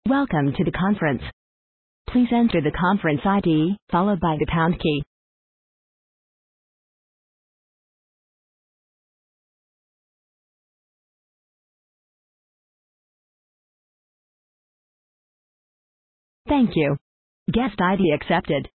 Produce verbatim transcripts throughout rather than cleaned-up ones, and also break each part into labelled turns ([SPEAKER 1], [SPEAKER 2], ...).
[SPEAKER 1] Welcome to the conference. Please enter the conference I D, followed by the pound key. Thank you. Guest I D accepted.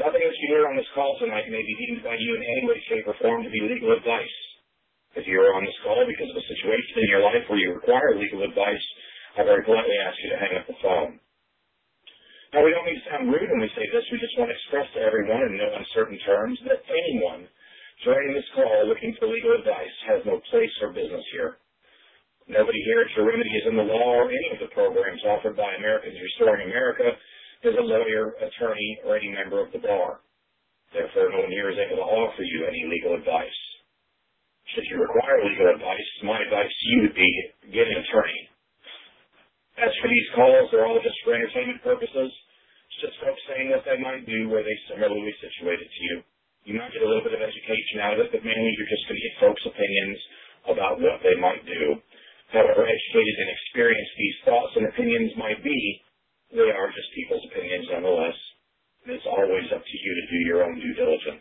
[SPEAKER 2] Nothing that you hear on this call tonight may be deemed by you in any way, shape, or form to be legal advice. If you are on this call because of a situation in your life where you require legal advice, I very politely ask you to hang up the phone. Now, we don't need to sound rude when we say this. We just want to express to everyone in no uncertain terms that anyone joining this call looking for legal advice has no place or business here. Nobody here at Your Remedy is in the law or any of the programs offered by Americans Restoring America is a lawyer, attorney, or any member of the bar. Therefore, no one here is able to offer you any legal advice. Should you require legal advice, my advice to you would be get an attorney. As for these calls, they're all just for entertainment purposes. It's just folks saying what they might do where they similarly situated to you. You might get a little bit of education out of it, but mainly you're just going to get folks' opinions about what they might do. However educated and experienced these thoughts and opinions might be, they are just people's opinions nonetheless. It's always up to you to do your own due diligence.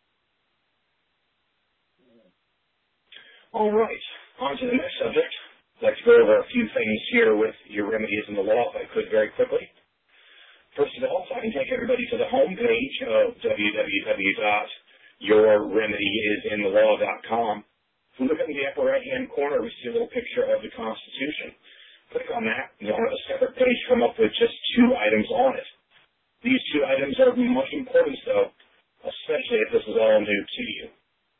[SPEAKER 2] All right, on to the next subject. I'd like to go over a few things here with Your Remedy is in the Law, if I could, very quickly. First of all, if I can take everybody to the home page of w w w dot your remedy is in the law dot com. If we look in the upper right-hand corner, we see a little picture of the Constitution. Click on that, and you'll have a separate page come up with just two items on it. These two items are of much importance, though, especially if this is all new to you.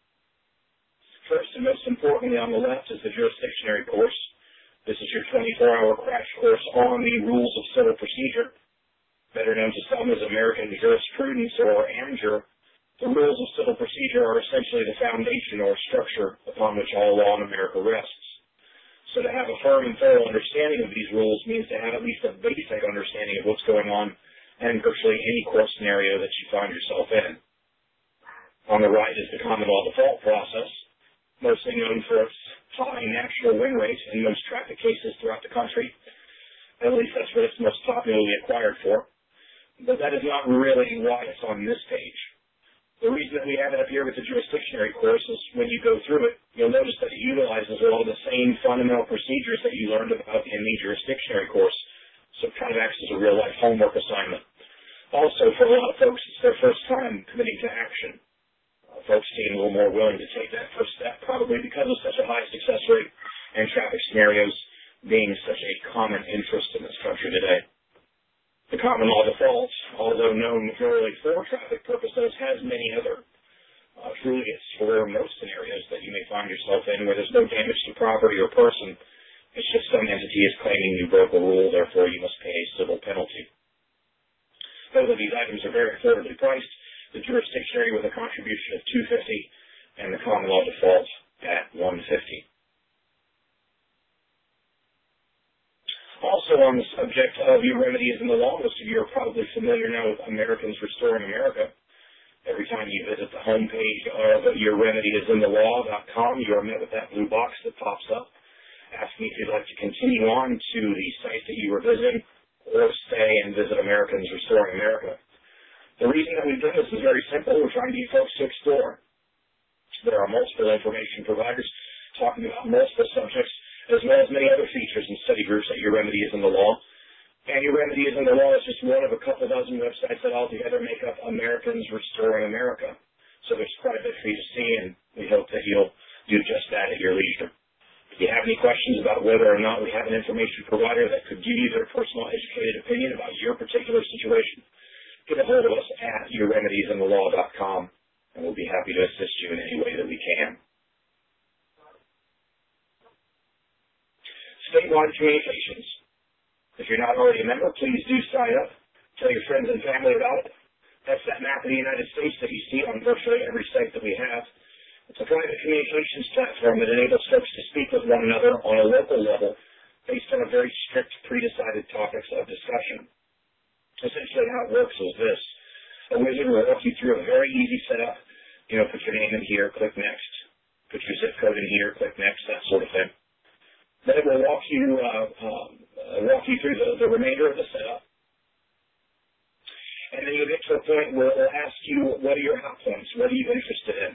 [SPEAKER 2] First and most importantly on the left is the jurisdictionary course. This is your twenty-four hour crash course on the rules of civil procedure, better known to some as American jurisprudence or AMJUR. The rules of civil procedure are essentially the foundation or structure upon which all law in America rests. So to have a firm and thorough understanding of these rules means to have at least a basic understanding of what's going on in virtually any court scenario that you find yourself in. On the right is the common law default process, mostly known for its high national win rate in most traffic cases throughout the country. At least that's what it's most popularly acquired for. But that is not really why it's on this page. The reason that we have it up here with the jurisdictionary course is when you go through it, you'll notice that it utilizes all the same fundamental procedures that you learned about in the jurisdictionary course. So it kind of acts as a real-life homework assignment. Also, for a lot of folks, it's their first time committing to action. Uh, folks seem a little more willing to take that first step, probably because of such a high success rate and traffic scenarios being such a common interest in this country today. The common law default, although known purely for traffic purposes, has many other uh, truly it's for most scenarios that you may find yourself in where there's no damage to property or person. It's just some entity is claiming you broke a rule, therefore you must pay a civil penalty. Both of these items are very affordably priced. The jurisdictionary with a contribution of two hundred fifty dollars and the common law default at one hundred fifty dollars. Also on the subject of Your Remedy is in the Law, most of you are probably familiar now with Americans Restoring America. Every time you visit the homepage of your remedy is in the law dot com, you are met with that blue box that pops up, asking if you'd like to continue on to the site that you were visiting or stay and visit Americans Restoring America. The reason that we've done this is very simple. We're trying to get folks to explore. There are multiple information providers talking about multiple subjects, as well as many other features and study groups that Your Remedy is in the Law. And Your Remedy is in the Law is just one of a couple dozen websites that altogether make up Americans Restoring America. So there's quite a bit for you to see, and we hope that you'll do just that at your leisure. If you have any questions about whether or not we have an information provider that could give you their personal educated opinion about your particular situation, get a hold of us at your remedies in the law dot com, and we'll be happy to assist you in any way that we can. Statewide communications. If you're not already a member, please do sign up. Tell your friends and family about it. That's that map of the United States that you see on virtually every site that we have. It's a private communications platform that enables folks to speak with one another on a local level based on a very strict, pre-decided topics of discussion. Essentially how it works is this. A wizard will walk you through a very easy setup. You know, put your name in here, click next. Put your zip code in here, click next, that sort of thing. Then it will walk you, uh, um, uh, walk you through the, the remainder of the setup. And then you'll get to a point where it will ask you, what are your hot points? What are you interested in?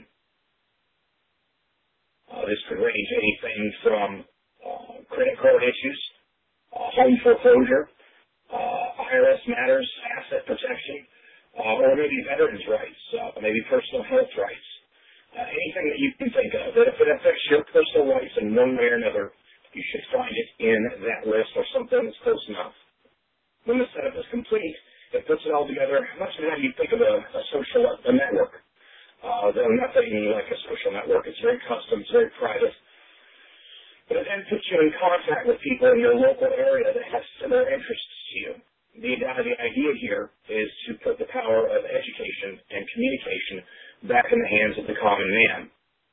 [SPEAKER 2] Uh, this could range anything from uh, credit card issues, uh, home foreclosure, uh, I R S matters, asset protection, uh, or maybe veterans' rights, uh, maybe personal health rights, uh, anything that you can think of that if it affects your personal rights in one way or another, you should find it in that list or something that's close enough. When the setup is complete, it puts it all together much of how you think of a, a social a network. Uh, though nothing like a social network. It's very custom, it's very private. But it then puts you in contact with people in your local area that have similar interests to you. The, uh, the idea here is to put the power of education and communication back in the hands of the common man.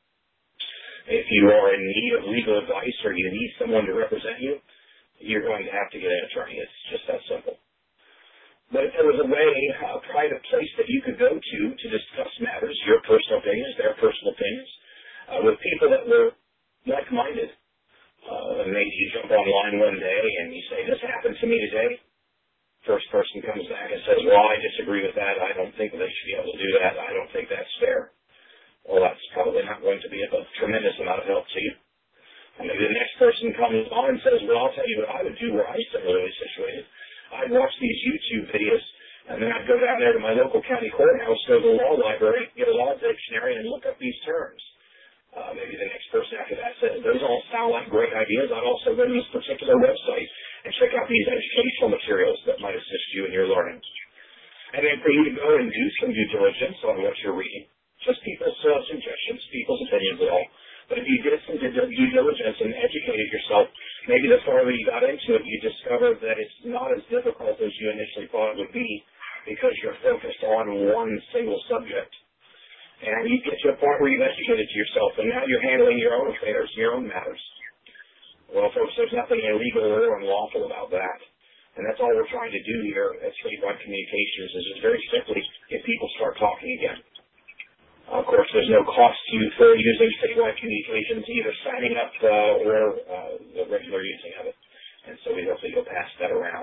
[SPEAKER 2] If you are in need of legal advice or you need someone to represent you, you're going to have to get an attorney. It's just that simple. But if there was a way, a private place that you could go to to discuss matters, your personal opinions, their personal opinions, uh, with people that were like-minded, uh, maybe you jump online one day and you say, this happened to me today. First person comes back and says, well, I disagree with that. I don't think they should be able to do that. I don't think that's fair. Well, that's probably not going to be of a tremendous amount of help to you. And maybe the next person comes on and says, well, I'll tell you what I would do were I similarly situated. I'd watch these YouTube videos, and then I'd go down there to my local county courthouse, go to the law library, get a law dictionary, and look up these terms. Uh, maybe the next person after that says, those all sound like great ideas. I'd also go to this particular website and check out these educational materials that might assist you in your learning. And then for you to go and do some due diligence on what you're reading. Just people's uh, suggestions, people's opinions at all. But if you did some due diligence and educated yourself, maybe the farther you got into it, you discovered that it's not as difficult as you initially thought it would be because you're focused on one single subject. And you get to a point where you've educated yourself, and now you're handling your own affairs, your own matters. Well, folks, there's nothing illegal or unlawful about that. And that's all we're trying to do here at Statewide Communications is just very simply get people start talking again. Of course, there's no cost to you for using Statewide Communications, either signing up uh, or uh, the regular using of it. And so we hope that you'll pass that around.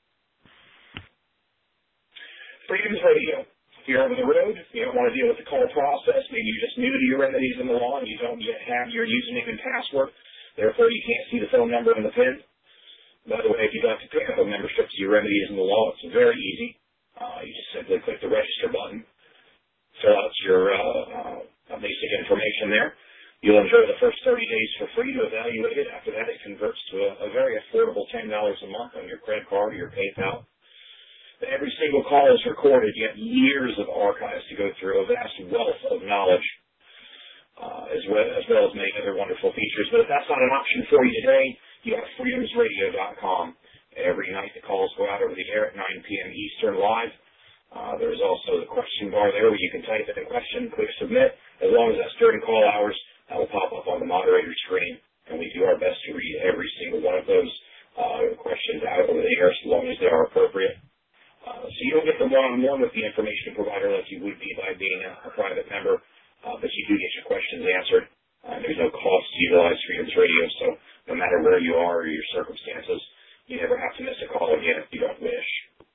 [SPEAKER 2] Freedoms Radio. If you're over the road, you don't want to deal with the call process, maybe you're just new to your remedies in the law and you don't yet have your username and password, therefore you can't see the phone number and the PIN. By the way, if you'd like to pick up a membership to your remedies in the law, it's very easy. Uh, you just simply click the register button. Fill out your uh, uh, basic information there. You'll enjoy the first thirty days for free to evaluate it. After that, it converts to a, a very affordable ten dollars a month on your credit card or your PayPal. Every single call is recorded. You have years of archives to go through, a vast wealth of knowledge, uh, as, well, as well as many other wonderful features. But if that's not an option for you today, you have freedoms radio dot com. Every night the calls go out over the air at nine p.m. Eastern live. Uh, there's also the question bar there where you can type in a question, click submit. As long as that's during call hours, that will pop up on the moderator screen, and we do our best to read every single one of those uh, questions out over the air as long as they are appropriate. Uh, so you don't get the one-on-one with the information provider like you would be by being a, a private member, uh, but you do get your questions answered. Uh, there's no cost to utilize Freedoms Radio, so no matter where you are or your circumstances, you never have to miss a call again if you don't wish.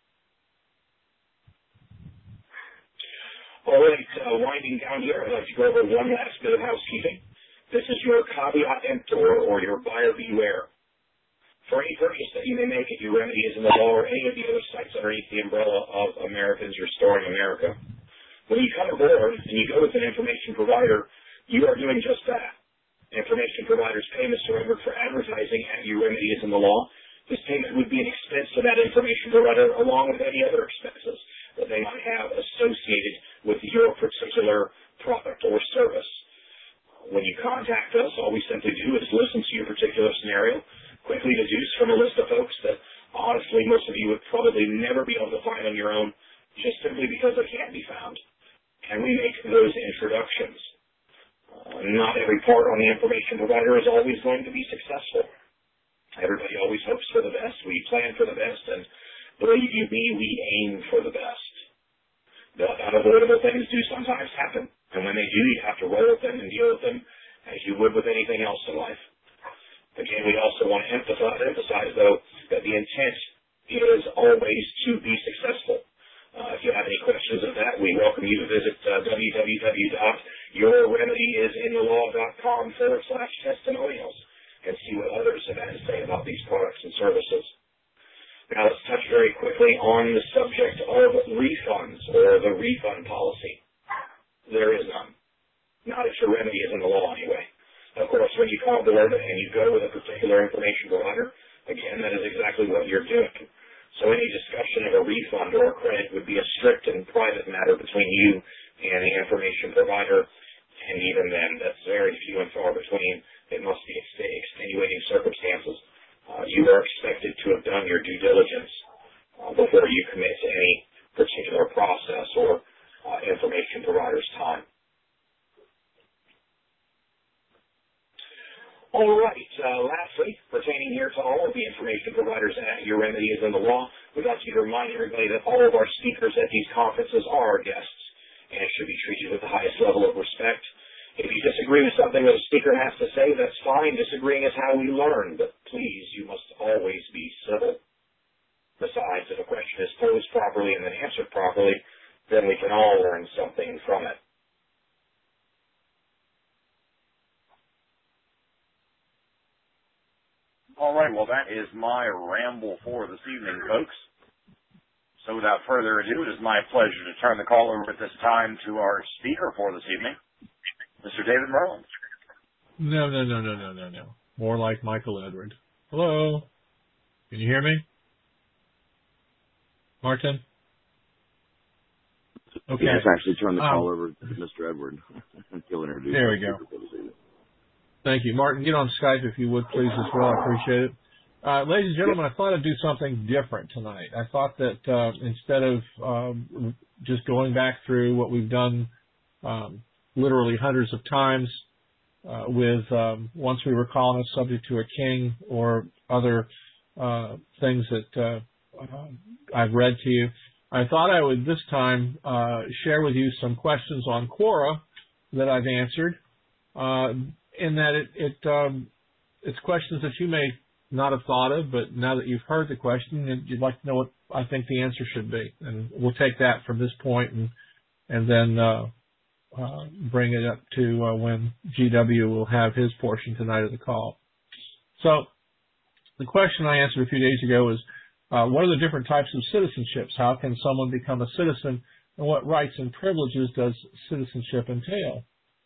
[SPEAKER 2] All right, uh, winding down here, I'd like to go over one last bit of housekeeping. This is your caveat emptor, or your buyer beware. For any purchase that you may make at your remedies in the law or any of the other sites underneath the umbrella of Americans Restoring America, when you come aboard and you go with an information provider, you are doing just that. Information providers' payments are rendered for advertising at your remedies in the law. This payment would be an expense to that information provider along with any other expenses that they might have associated with your particular product or service. When you contact us, all we simply do is listen to your particular scenario, quickly deduce from a list of folks that honestly most of you would probably never be able to find on your own just simply because they can't be found. And we make those introductions. Uh, not every part on the information provider is always going to be successful. Everybody always hopes for the best. We plan for the best, and believe you me, we aim for the best. The unavoidable things do sometimes happen, and when they do, you have to roll with them and deal with them as you would with anything else in life. Again, we also want to emphasize, emphasize though, that the intent is always to be successful. Uh, if you have any questions of that, we welcome you to visit uh, w w w dot your remedy is in the law dot com forward slash testimonials and see what others have had to say about these products and services. Now let's touch very quickly on the subject of refunds or the refund policy. There is none. Not if your remedy is in the law anyway. Of course, when you call board and you go with a particular information provider, again, that is exactly what you're doing. So any discussion of a refund or a credit would be a strict and private matter between you and the information provider, and even then, that's very few and far between. It must be extenuating circumstances. Uh, you are expected to have done your due diligence uh, before you commit to any particular process or uh, information provider's time. All right. Uh, lastly, pertaining here to all of the information providers at Your Remedy is in the Law, we'd like you to remind everybody that all of our speakers at these conferences are our guests and should be treated with the highest level of respect. If you disagree with something that a speaker has to say, that's fine. Disagreeing is how we learn, but please, you must always be civil. Besides, if a question is posed properly and then answered properly, then we can all learn something from it.
[SPEAKER 3] All right, well, that is my ramble for this evening, folks. So without further ado, it is my pleasure to turn the call over at this time to our speaker for this evening, Mister David Merlin.
[SPEAKER 4] No, no, no, no, no, no, no. More like Michael Edward. Hello? Can you hear me? Martin? Okay.
[SPEAKER 5] Yes, actually turn the call
[SPEAKER 4] um,
[SPEAKER 5] over to Mister Edward. He'll introduce
[SPEAKER 4] There we go. Thank you. Martin, get on Skype if you would, please, as well. I appreciate it. Uh, ladies and gentlemen, I thought I'd do something different tonight. I thought that uh, instead of um, just going back through what we've done um, literally hundreds of times uh, with um, once we were calling a subject to a king or other uh, things that uh, uh, I've read to you, I thought I would this time uh, share with you some questions on Quora that I've answered, uh, in that it, it um, it's questions that you may not have thought of, but now that you've heard the question, you'd like to know what I think the answer should be. And we'll take that from this point and and then uh, uh, bring it up to uh, when G W will have his portion tonight of the call. So the question I answered a few days ago is, uh, what are the different types of citizenships? How can someone become a citizen? And what rights and privileges does citizenship entail?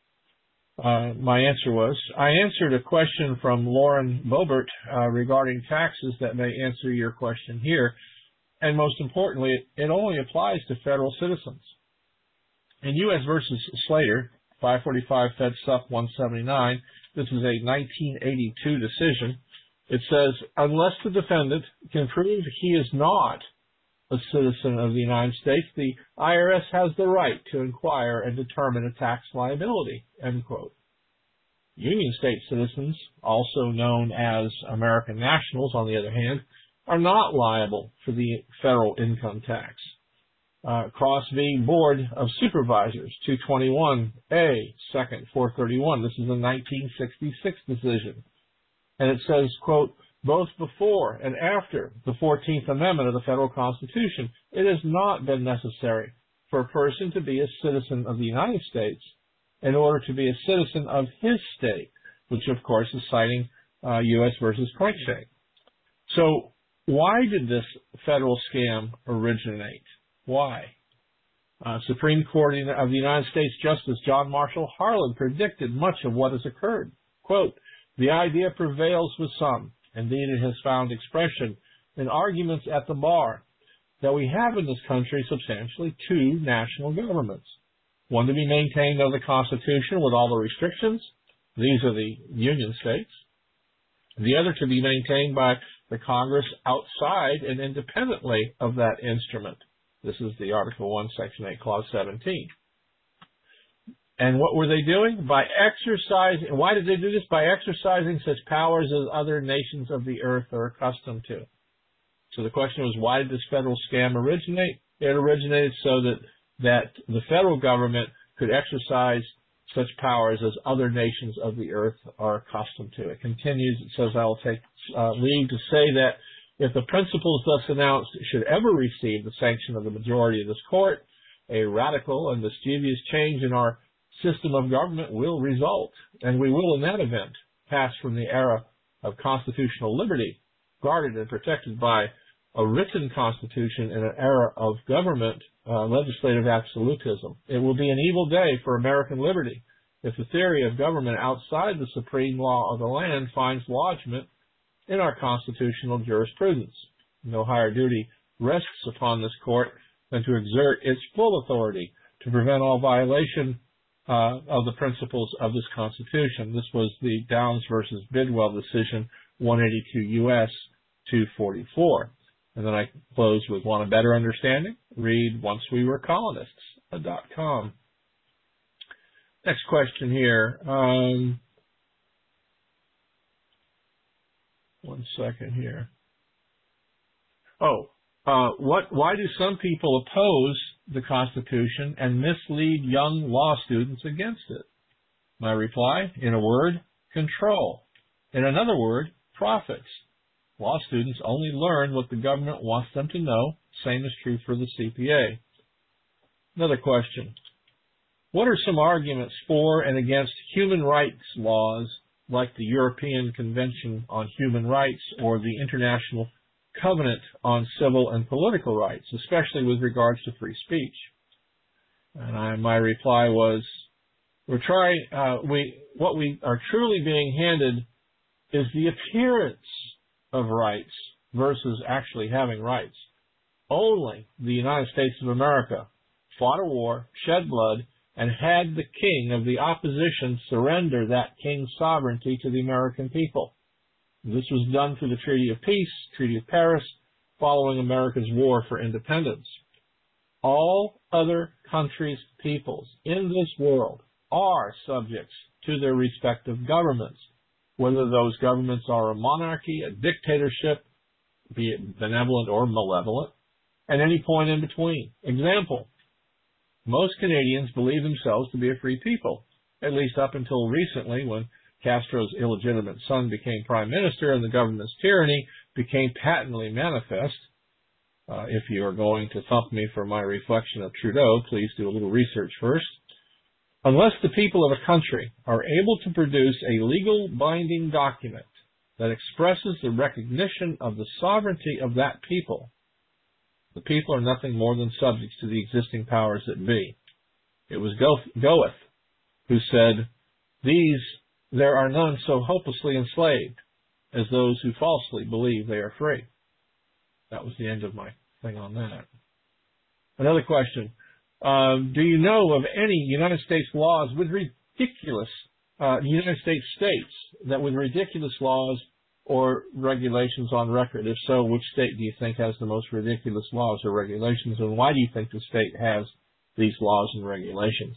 [SPEAKER 4] Uh, my answer was, I answered a question from Lauren Bobert uh, regarding taxes that may answer your question here. And most importantly, it, it only applies to federal citizens. In U S versus Slater, five forty-five Fed Sup one seventy-nine, this is a nineteen eighty-two decision. It says, unless the defendant can prove he is not a citizen of the United States, the I R S has the right to inquire and determine a tax liability, end quote. Union State citizens, also known as American nationals, on the other hand, are not liable for the federal income tax. Uh, Cross v. Board of Supervisors, two twenty-one A, second, four thirty-one. This is a nineteen sixty-six decision. And it says, quote, both before and after the fourteenth Amendment of the Federal Constitution, it has not been necessary for a person to be a citizen of the United States in order to be a citizen of his state, which, of course, is citing uh, U S versus Crankshaft. So why did this federal scam originate? Why? Uh, Supreme Court of the United States Justice John Marshall Harlan predicted much of what has occurred. Quote, the idea prevails with some. Indeed, it has found expression in arguments at the bar that we have in this country substantially two national governments. One to be maintained under the Constitution with all the restrictions. These are the Union States. The other to be maintained by the Congress outside and independently of that instrument. This is the Article one, Section eight, Clause seventeen. And what were they doing? By exercising, why did they do this? By exercising such powers as other nations of the earth are accustomed to. So the question was, why did this federal scam originate? It originated so that, that the federal government could exercise such powers as other nations of the earth are accustomed to. It continues, it says, I will take uh, leave to say that if the principles thus announced should ever receive the sanction of the majority of this court, a radical and mischievous change in our system of government will result, and we will in that event pass from the era of constitutional liberty, guarded and protected by a written constitution in an era of government uh, legislative absolutism. It will be an evil day for American liberty if the theory of government outside the supreme law of the land finds lodgment in our constitutional jurisprudence. No higher duty rests upon this court than to exert its full authority to prevent all violation uh, of the principles of this Constitution. This was the Downs versus Bidwell decision, one eighty-two U S two forty-four. And then I close with, want a better understanding? Read Once We Were Colonists dot com. Next question here. Um, one second here. Oh, uh, what? Why do some people oppose the Constitution and mislead young law students against it? My reply, in a word, control. In another word, profits. Law students only learn what the government wants them to know. Same is true for the C P A. Another question. What are some arguments for and against human rights laws like the European Convention on Human Rights or the International Covenant on Civil and Political Rights, especially with regards to free speech? And I, my reply was, we're trying, uh, we, what we are truly being handed is the appearance of rights versus actually having rights. Only the United States of America fought a war, shed blood, and had the king of the opposition surrender that king's sovereignty to the American people. This was done through the Treaty of Peace, Treaty of Paris, following America's war for independence. All other countries' peoples in this world are subjects to their respective governments, whether those governments are a monarchy, a dictatorship, be it benevolent or malevolent, at any point in between. Example, most Canadians believe themselves to be a free people, at least up until recently when Castro's illegitimate son became prime minister and the government's tyranny became patently manifest. Uh, if you are going to thump me for my reflection of Trudeau, please do a little research first. Unless the people of a country are able to produce a legal binding document that expresses the recognition of the sovereignty of that people, the people are nothing more than subjects to the existing powers that be. It was Goethe who said, "These there are none so hopelessly enslaved as those who falsely believe they are free." That was the end of my thing on that. Another question. Um, do you know of any United States laws with ridiculous, uh, United States states that with ridiculous laws or regulations on record? If so, which state do you think has the most ridiculous laws or regulations, and why do you think the state has these laws and regulations?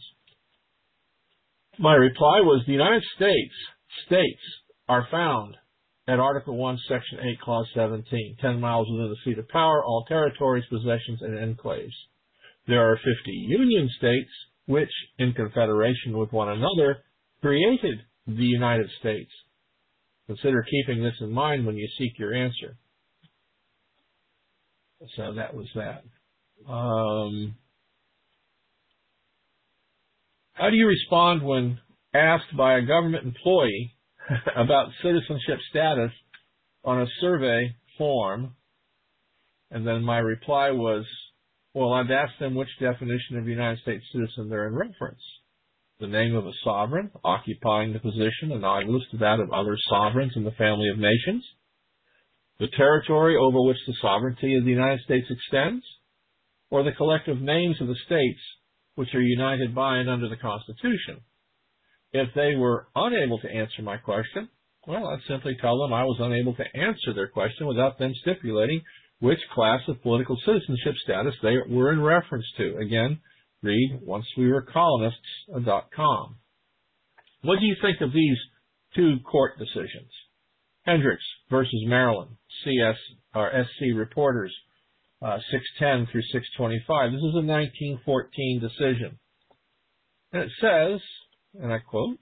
[SPEAKER 4] My reply was the United States states are found at Article one, Section eight, Clause seventeen, ten miles within the seat of power, all territories, possessions, and enclaves. There are fifty Union states which, in confederation with one another, created the United States. Consider keeping this in mind when you seek your answer. So that was that. Um, how do you respond when asked by a government employee about citizenship status on a survey form? And then my reply was, well, I've asked them which definition of United States citizen they're in reference. The name of a sovereign occupying the position analogous to that of other sovereigns in the family of nations, the territory over which the sovereignty of the United States extends, or the collective names of the states which are united by and under the Constitution. If they were unable to answer my question, well, I'd simply tell them I was unable to answer their question without them stipulating which class of political citizenship status they were in reference to. Again, read Once We Were Colonists dot com. What do you think of these two court decisions? Hendricks versus Maryland, C S or S C Reporters, uh, six ten through six twenty-five. This is a nineteen fourteen decision. And it says, and I quote,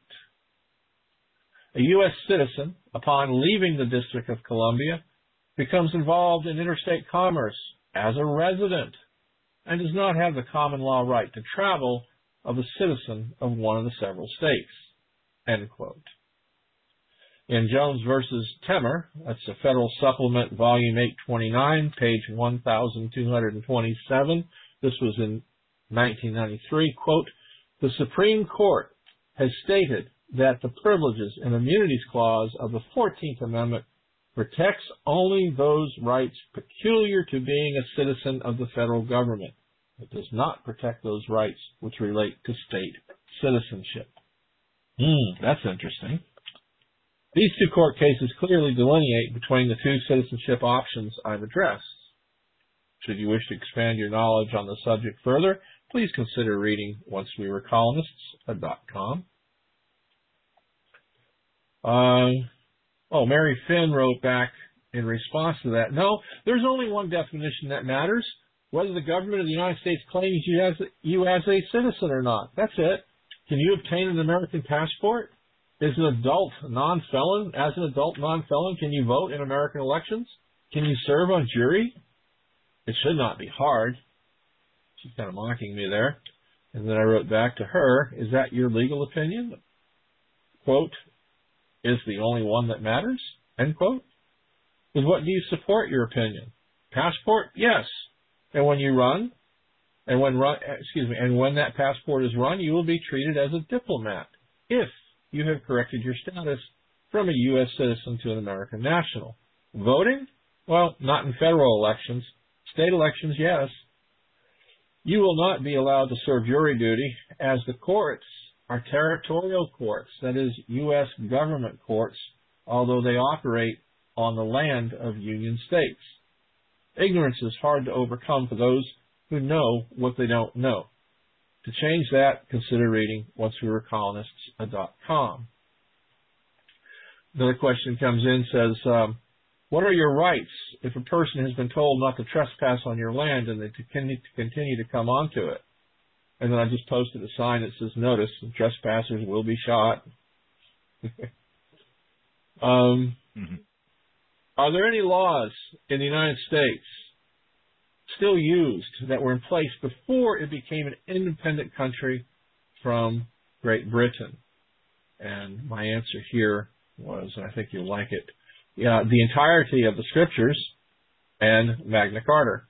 [SPEAKER 4] a U S citizen, upon leaving the District of Columbia, becomes involved in interstate commerce as a resident and does not have the common law right to travel of a citizen of one of the several states. End quote. In Jones versus Temer, that's a Federal Supplement, Volume eight twenty-nine, page one thousand two hundred twenty-seven. This was in nineteen ninety-three. Quote, the Supreme Court has stated that the Privileges and Immunities Clause of the fourteenth Amendment protects only those rights peculiar to being a citizen of the federal government. It does not protect those rights which relate to state citizenship. Hmm, that's interesting. These two court cases clearly delineate between the two citizenship options I've addressed. Should you wish to expand your knowledge on the subject further, please consider reading once we were colonists dot com. Uh, oh, Mary Finn wrote back in response to that, no, there's only one definition that matters, whether the government of the United States claims you as, you as a citizen or not. That's it. Can you obtain an American passport? As an adult non-felon, as an adult non-felon, can you vote in American elections? Can you serve on jury? It should not be hard. She's kind of mocking me there. And then I wrote back to her, is that your legal opinion? Quote, is the only one that matters? End quote. With what do you support your opinion? Passport? Yes. And when you run, and when run, excuse me, and when that passport is run, you will be treated as a diplomat if you have corrected your status from a U S citizen to an American national. Voting? Well, not in federal elections. State elections, yes. You will not be allowed to serve jury duty, as the courts are territorial courts, that is, U S government courts, although they operate on the land of Union states. Ignorance is hard to overcome for those who know what they don't know. To change that, consider reading once we were colonists dot com. Another question comes in, says, um, what are your rights if a person has been told not to trespass on your land and they to continue to come onto it? And then I just posted a sign that says, notice, trespassers will be shot. um, mm-hmm. Are there any laws in the United States still used that were in place before it became an independent country from Great Britain? And my answer here was, and I think you'll like it, yeah, the entirety of the Scriptures and Magna Carta.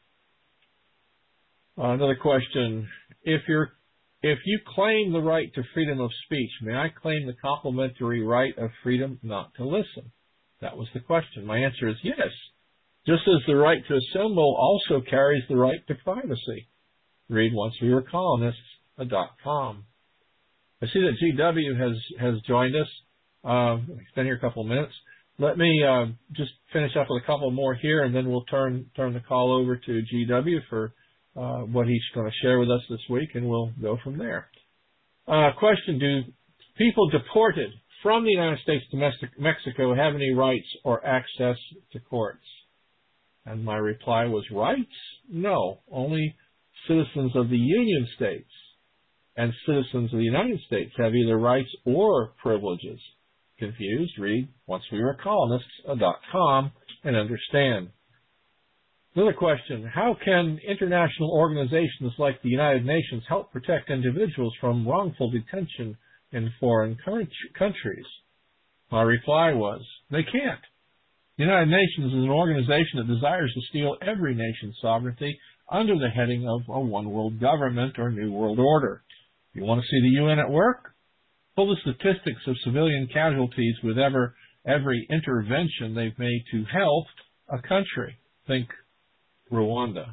[SPEAKER 4] Uh, another question, if you're if you claim the right to freedom of speech, may I claim the complementary right of freedom not to listen? That was the question. My answer is yes. Just as the right to assemble also carries the right to privacy. Read once we were colonists dot com. I see that G W has, has joined us. Uh, he's been here a couple of minutes. Let me uh, just finish up with a couple more here, and then we'll turn turn the call over to G W for uh, what he's going to share with us this week, and we'll go from there. Uh, question, do people deported from the United States to Mexico have any rights or access to courts? And my reply was, rights? No, only citizens of the Union States and citizens of the United States have either rights or privileges. Confused? Read once we were colonists dot com and understand. Another question, how can international organizations like the United Nations help protect individuals from wrongful detention in foreign countries? My reply was, they can't. The United Nations is an organization that desires to steal every nation's sovereignty under the heading of a one-world government or new world order. You want to see the U N at work? Pull the statistics of civilian casualties with ever, every intervention they've made to help a country. Think Rwanda.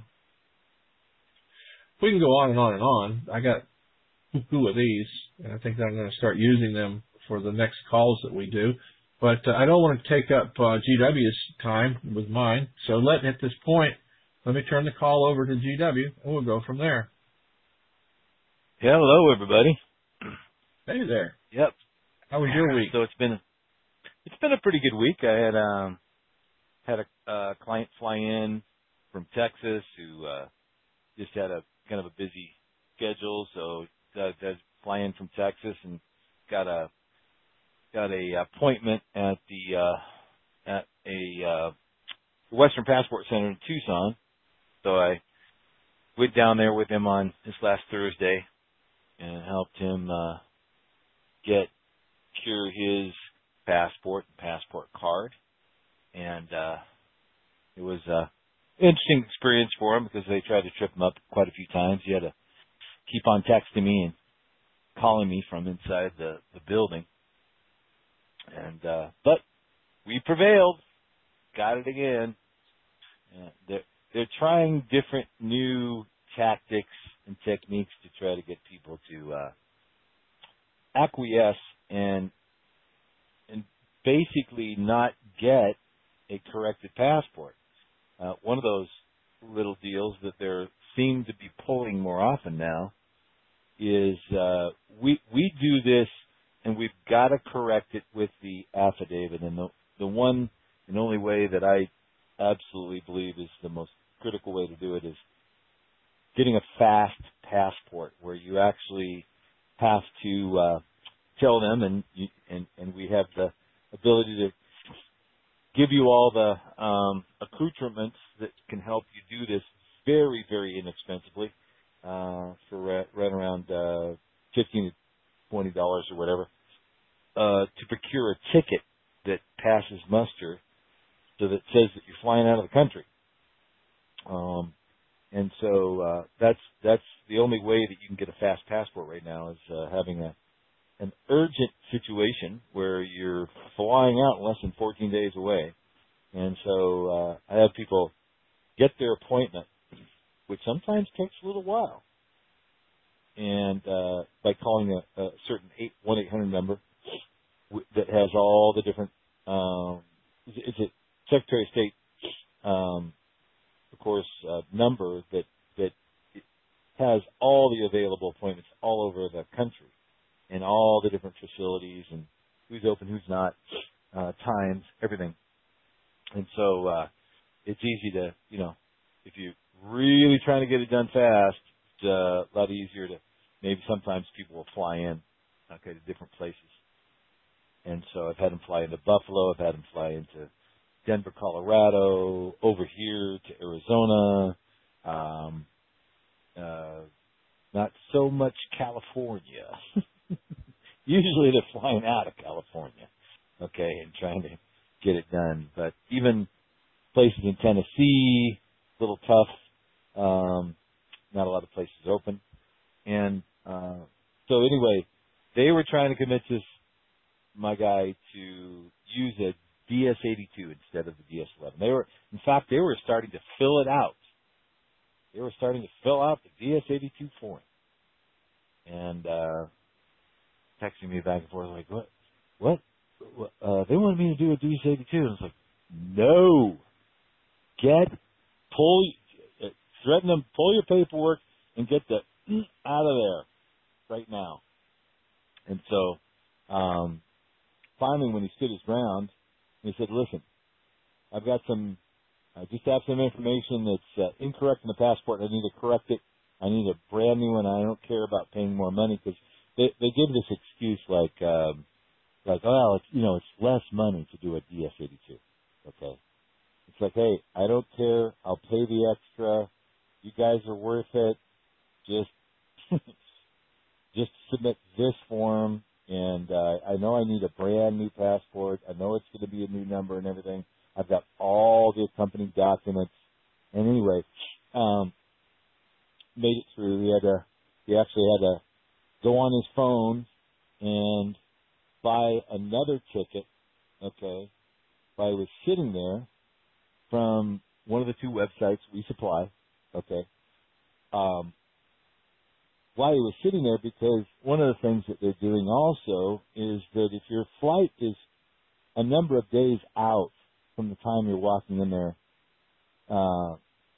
[SPEAKER 4] We can go on and on and on. I got two of these, and I think that I'm going to start using them for the next calls that we do. But uh, I don't want to take up uh, G W's time with mine. So let at this point, let me turn the call over to G W, and we'll go from there.
[SPEAKER 6] Hello, everybody.
[SPEAKER 4] Hey there.
[SPEAKER 6] Yep.
[SPEAKER 4] How was your week?
[SPEAKER 6] So it's been it's been a pretty good week. I had um had a uh, client fly in from Texas who uh, just had a kind of a busy schedule, so does fly in from Texas and got a got a appointment at the uh, at a uh, Western Passport Center in Tucson. So I went down there with him on this last Thursday and helped him uh, get cure his passport and passport card. And uh, it was an interesting experience for him because they tried to trip him up quite a few times. He had to keep on texting me and calling me from inside the, the building. And uh, but we prevailed, got it again. Uh, they're, they're trying different new tactics and techniques to try to get people to uh, acquiesce and and basically not get a corrected passport. Uh, one of those little deals that they seem to be pulling more often now is uh, we we do this and we've got to correct it with the affidavit. And the the one and only way that I absolutely believe is the most critical way to do it is getting a fast passport where you actually have to uh, tell them, and, you, and and we have the ability to give you all the um, accoutrements that can help you do this very, very inexpensively uh, for right, right around uh, fifteen to twenty dollars or whatever uh, to procure a ticket that passes muster, so that says that you're flying out of the country. Um, and so uh, that's that's the only way that you can get a fast passport right now is uh, having a an urgent situation where you're flying out less than fourteen days away. And so uh, I have people get their appointment, which sometimes takes a little while, and uh, by calling a, a certain one eight hundred number that has all the different um, it's a Secretary of State, um, of course, uh, number that that has all the available appointments all over the country and all the different facilities and who's open, who's not, uh, times, everything. And so uh, it's easy to, you know, if you're really trying to get it done fast, it's uh, a lot easier to maybe sometimes people will fly in, okay, to different places. And so I've had them fly into Buffalo. I've had them fly into Denver, Colorado, over here to Arizona, um, uh, not so much California. Usually they're flying out of California, okay, and trying to get it done. But even places in Tennessee, a little tough. Um, not a lot of places open. And uh, so anyway, they were trying to convince this, my guy, to use a D S eighty-two instead of the D S eleven. They were, in fact, they were starting to fill it out. They were starting to fill out the D S eighty-two form. And uh, texting me back and forth like, what? What? Uh, they wanted me to do a D S eighty-two. And I was like, no. Get, pull, uh, threaten them, pull your paperwork and get the out of there right now. And so, um, finally, when he stood his ground, he said, listen, I've got some, I just have some information that's uh, incorrect in the passport. I need to correct it. I need a brand new one. I don't care about paying more money because they, they give this excuse like, um, like, well, it's, you know, it's less money to do a D S eighty-two. Okay. It's like, hey, I don't care. I'll pay the extra. You guys are worth it. Just, just submit this form. And uh, I know I need a brand new passport. I know it's going to be a new number and everything. I've got all the accompanying documents. And anyway, um, made it through. He had to, he actually had to go on his phone and buy another ticket. Okay, while he was sitting there from one of the two websites we supply. Okay. Um, While he was sitting there, because one of the things that they're doing also is that if your flight is a number of days out from the time you're walking in there, uh,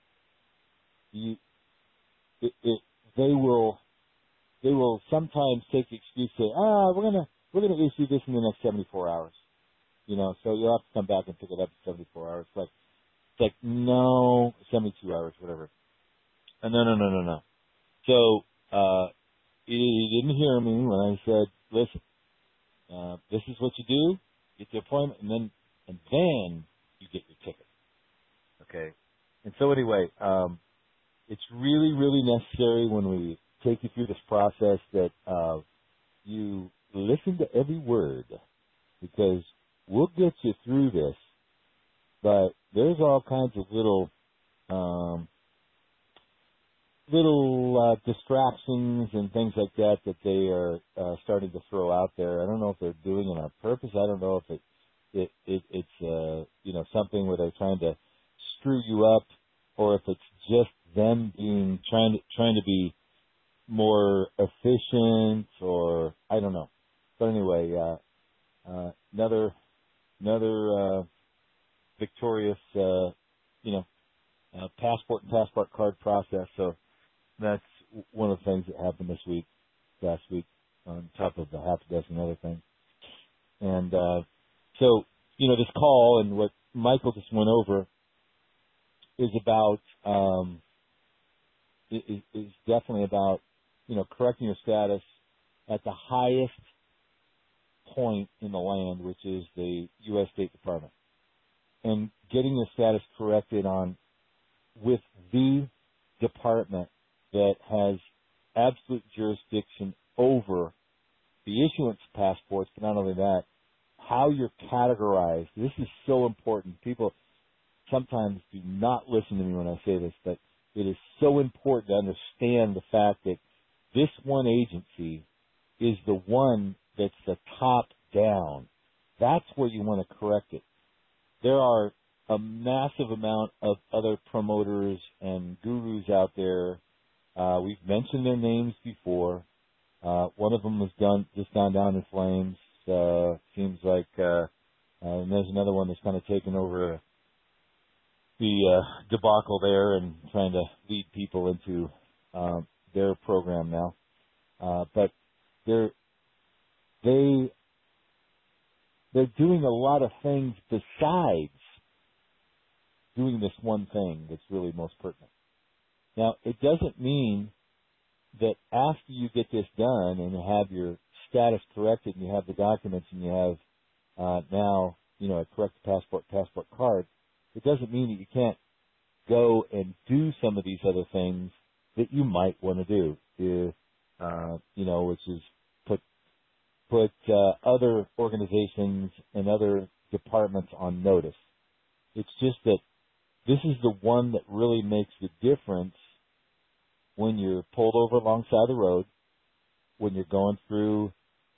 [SPEAKER 6] you, it, it, they will, they will sometimes take the excuse, say, ah, we're gonna, we're gonna issue this in the next seventy-four hours, you know, so you'll have to come back and pick it up in seventy-four hours. It's like, it's like, no, seventy-two hours, whatever. Uh, no, no, no, no, no. So, Uh, he, he didn't hear me when I said, listen, uh, this is what you do, get the appointment, and then, and then you get your ticket. Okay? And so anyway, um, it's really, really necessary when we take you through this process that, uh, you listen to every word, because
[SPEAKER 7] we'll get you through this. But there's all kinds of little, um, little uh, distractions and things like that that they are uh, starting to throw out there. I don't know if they're doing it on purpose. I don't know if it, it, it it's uh, you know something where they're trying to screw you up, or if it's just them being trying to trying to be more efficient, or I don't know. But anyway, uh, uh, another another uh, victorious, uh, you know, uh, passport and passport card process. So that's one of the things that happened this week, last week, on top of the half a dozen other things. And uh, so, you know, this call and what Michael just went over is about um, is, is definitely about, you know, correcting your status at the highest point in the land, which is the U S State Department, and getting the status corrected on with the department that has absolute jurisdiction over the issuance of passports, but not only that, how you're categorized. This is so important. People sometimes do not listen to me when I say this, but it is so important to understand the fact that this one agency is the one that's the top down. That's where you want to correct it. There are a massive amount of other promoters and gurus out there. Uh, we've mentioned their names before. Uh, one of them was done, just gone down in flames. Uh, seems like, uh, uh, and there's another one that's kind of taken over the uh, debacle there and trying to lead people into um, their program now. Uh, but they're they they're doing a lot of things besides doing this one thing that's really most pertinent. Now, it doesn't mean that after you get this done and you have your status corrected and you have the documents and you have uh, now, you know, a correct passport, passport card, it doesn't mean that you can't go and do some of these other things that you might want to do, if, uh, you know, which is put put uh, other organizations and other departments on notice. It's just that this is the one that really makes the difference when you're pulled over alongside the road, when you're going through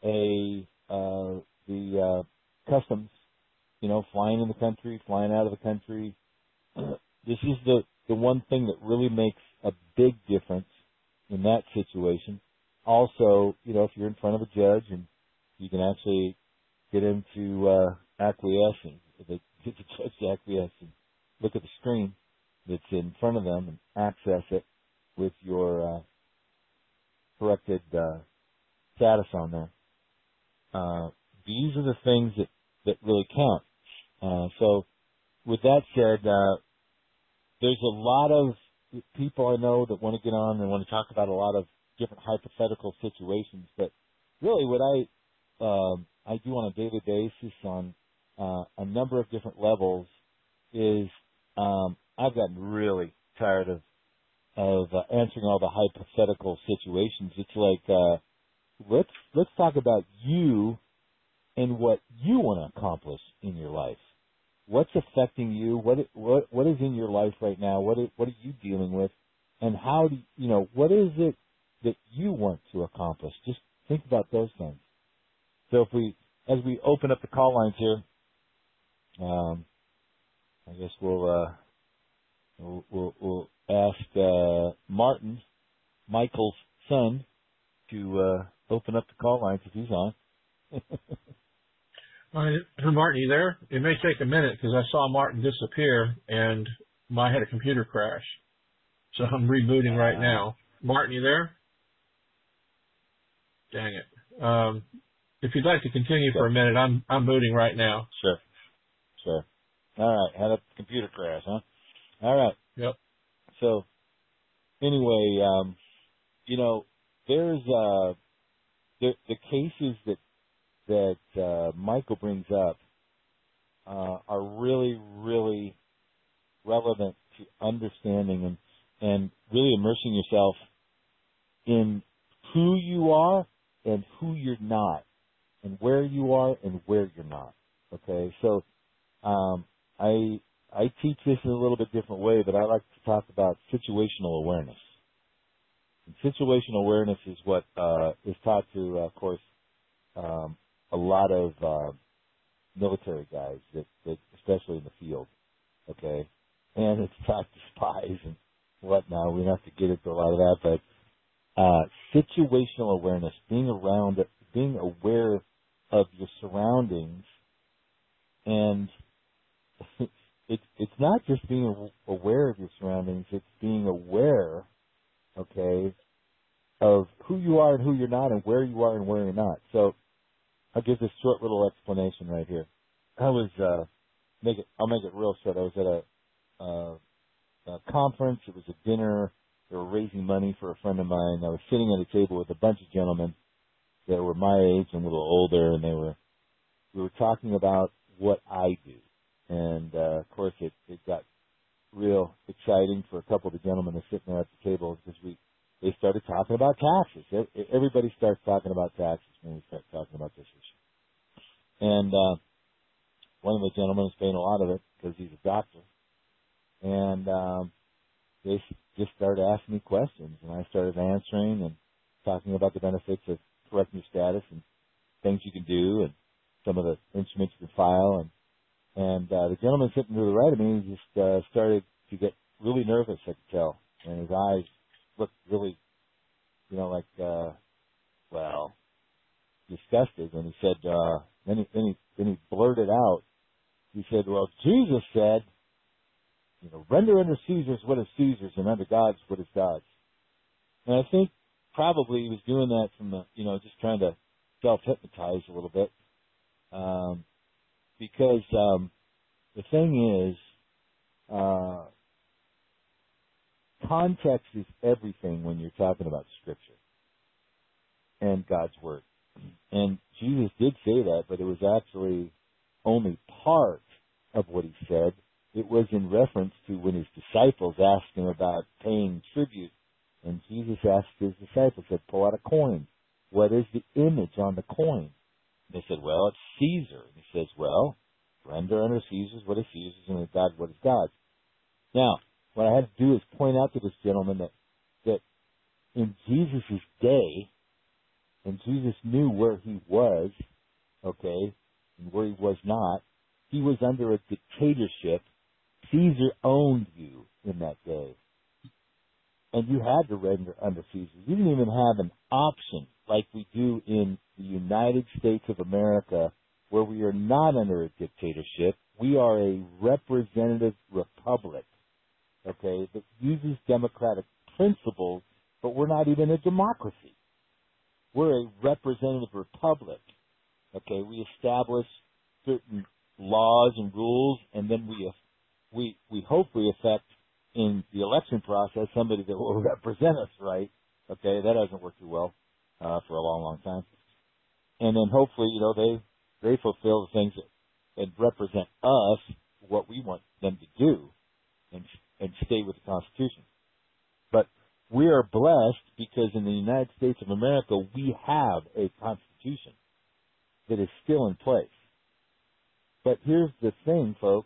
[SPEAKER 7] a uh, the uh, customs, you know, flying in the country, flying out of the country. This is the, the one thing that really makes a big difference in that situation. Also, you know, if you're in front of a judge and you can actually get into uh, acquiesce and the, get the judge to acquiesce and look at the screen that's in front of them and access it with your uh, corrected uh, status on there. Uh, these are the things that, that really count. Uh, so with that said, uh, there's a lot of people I know that want to get on and want to talk about a lot of different hypothetical situations, but really what I um, I do on a daily basis on uh, a number of different levels is um, I've gotten really tired of of uh, answering all the hypothetical situations. It's like uh, let's let's talk about you and what you want to accomplish in your life. What's affecting you? What what what is in your life right now? What is, what are you dealing with? And how do you, you know what is it that you want to accomplish? Just think about those things. So if we, as we open up the call lines here, um, I guess we'll uh, we'll, we'll, we'll ask uh, Martin, Michael's son, to uh, open up the call lines if he's on.
[SPEAKER 4] All right, Martin, you there? It may take a minute because I saw Martin disappear and I had a computer crash. So I'm rebooting right now. Martin, you there? Dang it. Um, if you'd like to continue
[SPEAKER 7] Sure.
[SPEAKER 4] for a minute, I'm I'm booting right now.
[SPEAKER 7] Sure. Sure. All right. Had a computer crash, huh? All right.
[SPEAKER 4] Yep.
[SPEAKER 7] So anyway, um, you know, there's uh, the, the cases that that uh, Michael brings up uh, are really, really relevant to understanding and, and really immersing yourself in who you are and who you're not, and where you are and where you're not. Okay, so um, I I teach this in a little bit different way, but I like to talk about situational awareness. And situational awareness is what uh, is taught to, uh, of course, um, a lot of uh, military guys, that, that especially in the field. Okay, and it's taught to spies and whatnot. We don't have to get into a lot of that, but uh, situational awareness, being around, being aware of your surroundings, and it, it's not just being aware of your surroundings, it's being aware, okay, of who you are and who you're not, and where you are and where you're not. So I'll give this short little explanation right here. I was uh, make it. I'll make it real short. I was at a, uh, a conference. It was a dinner. They were raising money for a friend of mine. I was sitting at a table with a bunch of gentlemen that were my age and a little older, and they were we were talking about what I do. And uh, of course, it, it got real exciting for a couple of the gentlemen that were sitting there at the table because we they started talking about taxes. Everybody starts talking about taxes when we start talking about this issue. And uh, one of the gentlemen was paying a lot of it because he's a doctor. And um, they just started asking me questions, and I started answering and talking about the benefits of correcting your status and things you can do and some of the instruments you can file. And, and uh, the gentleman sitting to the right of me just uh, started to get really nervous, I could tell. And his eyes looked really, you know, like, uh, well, disgusted. And he said, uh, then he, then he, then he blurted out, he said, well, Jesus said, you know, render unto Caesar's what is Caesar's and unto God's what is God's. And I think probably he was doing that from the, you know, just trying to self-hypnotize a little bit. Um, because, um, the thing is, uh, context is everything when you're talking about Scripture and God's Word. And Jesus did say that, but it was actually only part of what he said. It was in reference to when his disciples asked him about paying tribute. And Jesus asked his disciples, said, pull out a coin. What is the image on the coin? And they said, well, it's Caesar. And he says, well, render unto Caesar's what is Caesar's and unto God what is God's. Now, what I had to do is point out to this gentleman that, that in Jesus' day, and Jesus knew where he was, okay, and where he was not, he was under a dictatorship. Caesar owned you in that day. And you had to render under Caesar. You didn't even have an option like we do in the United States of America, where we are not under a dictatorship. We are a representative republic, okay, that uses democratic principles, but we're not even a democracy. We're a representative republic, okay. We establish certain laws and rules, and then we we we hopefully affect in the election process somebody that will represent us, right? Okay, that hasn't worked too well uh, for a long, long time. And then hopefully, you know, they they fulfill the things that, that represent us, what we want them to do, and and stay with the Constitution. But we are blessed because in the United States of America we have a Constitution that is still in place. But here's the thing, folks.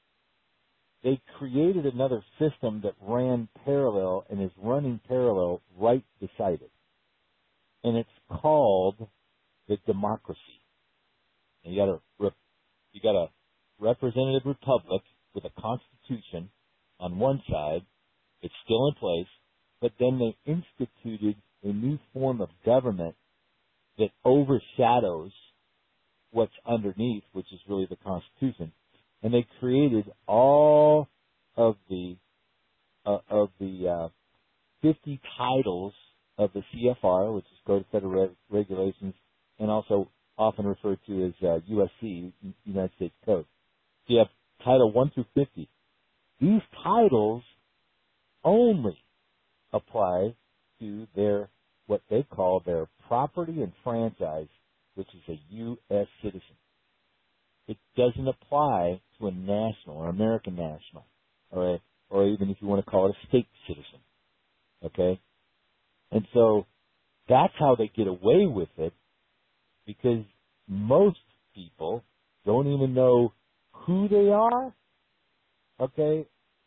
[SPEAKER 7] They created another system that ran parallel and is running parallel right beside it. And it's called the democracy. And you got a you got a representative republic with a constitution on one side. It's still in place, but then they instituted a new form of government that overshadows what's underneath, which is really the Constitution. And they created all of the uh, of the uh, fifty titles of the C F R, which is Code of Federal Re- Regulations, and also often referred to as uh, U S C, United States Code. So you have Title one through fifty. These titles only apply to their what they call their property and franchise, which is a U S citizen. It doesn't apply to a national or American national, or a, or even if you want to call it a state citizen. Okay? And so that's how they get away with it, because most people don't even know who they are, okay,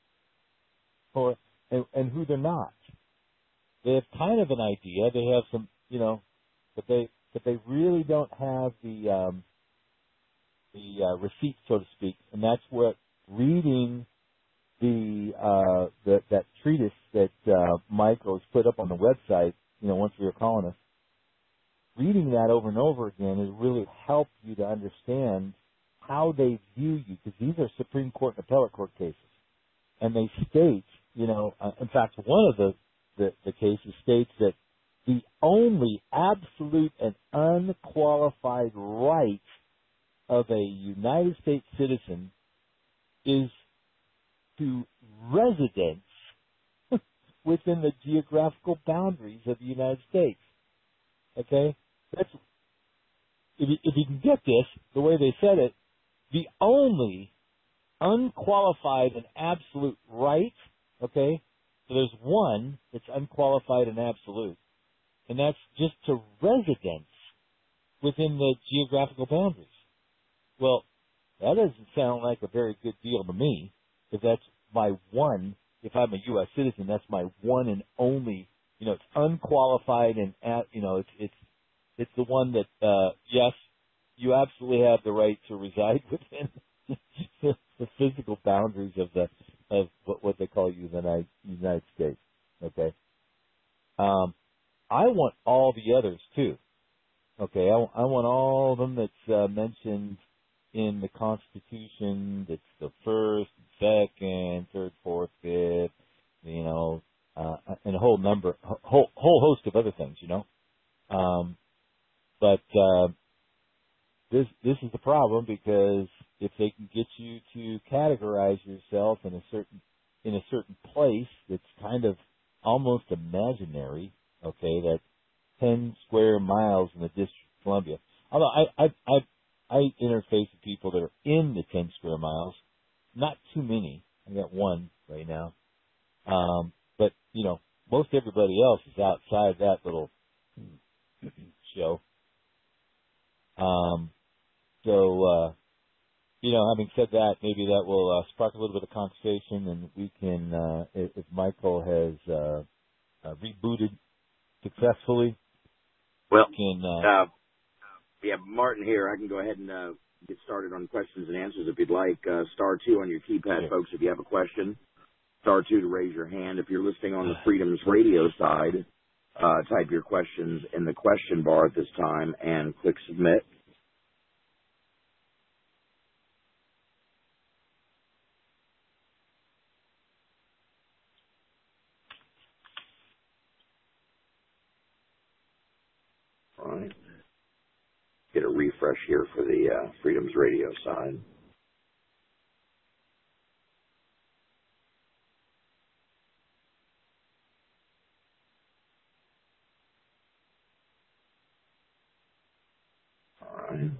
[SPEAKER 7] or and, and who they're not. They have kind of an idea. They have some, you know, but they but they really don't have the um, the uh, receipt, so to speak, and that's what reading the uh, the that treatise that uh, Michael has put up on the website. You know, once we were calling us, reading that over and over again has really helped you to understand how they view you, because these are Supreme Court and appellate court cases, and they state, you know, uh, in fact, one of the, the the cases states that the only absolute and unqualified right of a United States citizen is to residence within the geographical boundaries of the United States. Okay? That's, if you, if you can get this, the way they said it, the only unqualified and absolute right, okay, so there's one that's unqualified and absolute, and that's just to residence within the geographical boundaries. Well, that doesn't sound like a very good deal to me, if that's my one, if I'm a U S citizen, that's my one and only, you know, it's unqualified and, you know, it's, it's, it's the one that, uh, yes, you absolutely have the right to reside within the physical boundaries of the, of what, what they call you the United, United States. Okay. Um, I want all the others too. Okay. I, I want all of them that's uh, mentioned in the Constitution. That's the first, second, third, fourth, fifth, you know, uh, and a whole number, whole, whole host of other things, you know. Um, but, uh, this, this is the problem, because if they can get you to categorize yourself in a certain, in a certain place that's kind of almost imaginary, okay, that's ten square miles in the District of Columbia. Although I, I, I, I interface with people that are in the ten square miles, not too many. I got one right now. Um, but, you know, most everybody else is outside that little show. Um, so, uh, you know, having said that, maybe that will uh, spark a little bit of conversation, and we can, uh, if, if Michael has uh, uh, rebooted successfully,
[SPEAKER 5] well,
[SPEAKER 7] we can... Uh,
[SPEAKER 5] uh, we have Martin here. I can go ahead and uh, get started on questions and answers if you'd like. Uh, star two on your keypad,
[SPEAKER 7] sure.
[SPEAKER 5] folks, if you have a question. Star two to raise your hand. If you're listening on the Freedoms Radio side, uh, type your questions in the question bar at this time and click submit. All right. Get a refresh here for the uh, Freedoms Radio side. All right.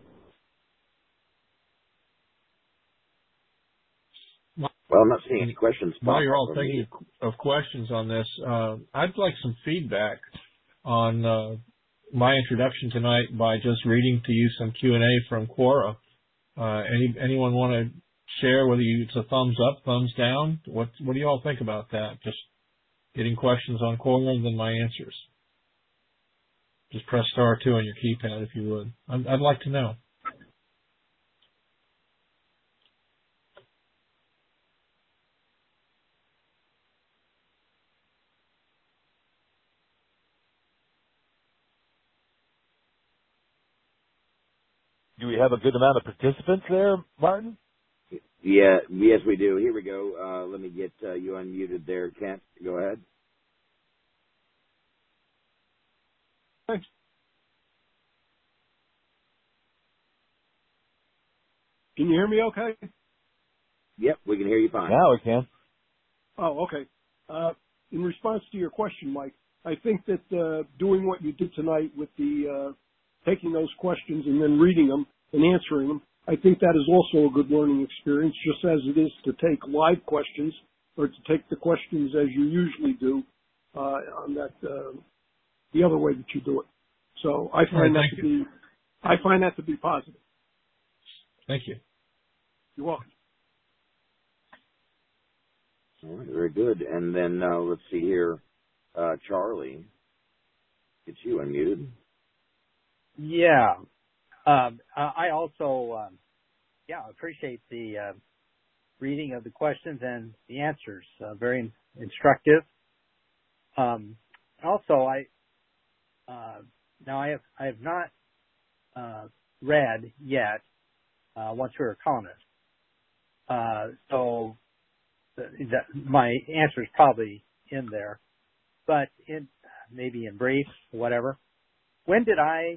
[SPEAKER 5] Well, I'm not seeing any questions.
[SPEAKER 4] While you're all thinking of questions on this, uh, I'd like some feedback on uh, my introduction tonight by just reading to you some Q and A from Quora. Uh, any anyone want to share whether you, it's a thumbs up, thumbs down? What what do you all think about that? Just getting questions on Quora and then my answers. Just press star two on your keypad if you would. I'd, I'd like to know.
[SPEAKER 7] do we have a good amount of participants there, Martin?
[SPEAKER 5] Yeah, yes, we do. Here we go. Uh, let me get uh, you unmuted there, Kent. Go ahead.
[SPEAKER 8] Thanks. Can you hear me okay?
[SPEAKER 5] Yep, we can hear you fine.
[SPEAKER 7] Now we can.
[SPEAKER 8] Oh, okay. Uh, in response to your question, Mike, I think that uh, doing what you did tonight with the uh, taking those questions and then reading them and answering them, I think that is also a good learning experience, just as it is to take live questions or to take the questions as you usually do uh, on that uh, the other way that you do it. So I find
[SPEAKER 4] Right,
[SPEAKER 8] that to
[SPEAKER 4] you.
[SPEAKER 8] be I find that to be positive.
[SPEAKER 4] Thank you.
[SPEAKER 8] You're welcome.
[SPEAKER 5] All right, very good. And then uh, let's see here, uh, Charlie, get you unmuted.
[SPEAKER 9] Yeah. Um, I also, um, yeah, appreciate the uh, reading of the questions and the answers. Uh, very instructive. Um, also, I uh, now I have I have not uh, read yet uh, Once We Were Colonists. Uh, so the, the, my answer is probably in there, but in maybe in brief, whatever. When did I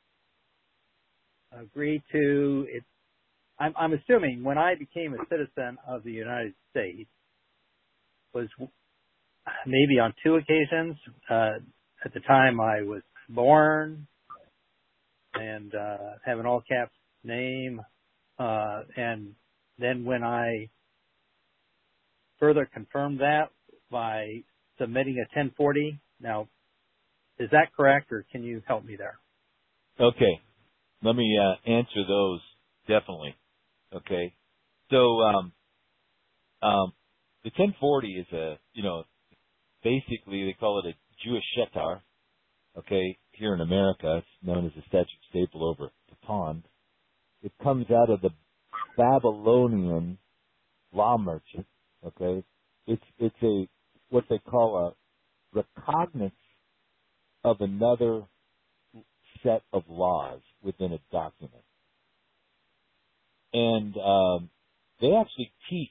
[SPEAKER 9] agree to it? I'm, I'm assuming when I became a citizen of the United States was maybe on two occasions. Uh, at the time I was born and uh, have an all caps name, uh, and then when I further confirmed that by submitting a ten forty. Now, is that correct, or can you help me there?
[SPEAKER 7] Okay. Let me uh, answer those, definitely. Okay. So um, um, the ten forty is a, you know, basically they call it a Jewish shetar. Okay. Here in America, it's known as a statute staple over the pond. It comes out of the Babylonian law merchant. Okay. It's it's a what they call a recognizance of another set of laws within a document. And um, they actually teach,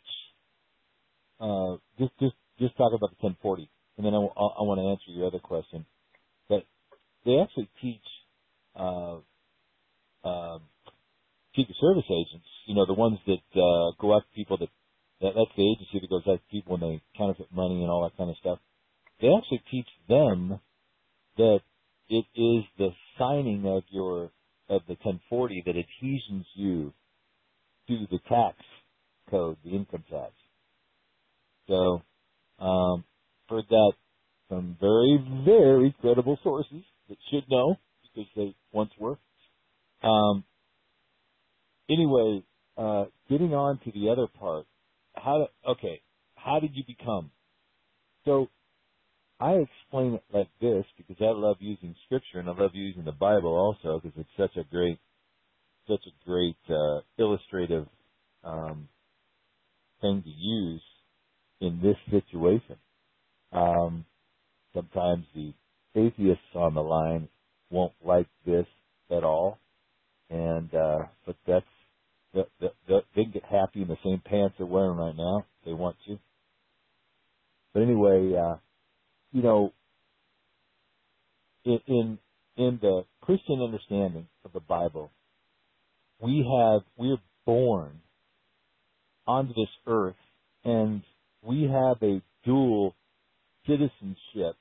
[SPEAKER 7] uh, just, just, just talk about the ten forty, and then I, I, I want to answer your other question, that they actually teach uh, uh, Secret Service agents, you know, the ones that uh, go after people that, that, that's the agency that goes after people when they counterfeit money and all that kind of stuff. They actually teach them that it is the signing of your of the ten forty that adhesions you to the tax code, the income tax. So, um, heard that from very, very credible sources that should know because they once were. Um, anyway, uh, getting on to the other part. How? Do, okay, how did you become? So, I explain it like this because I love using Scripture and I love using the Bible also because it's such a great, such a great uh, illustrative um, thing to use in this situation. Um, sometimes the atheists on the line won't like this at all, and uh, but that's the, the, the, they can get happy in the same pants they're wearing right now if they want to. But anyway. Uh, You know, in, in in the Christian understanding of the Bible, we have we're born onto this earth, and we have a dual citizenship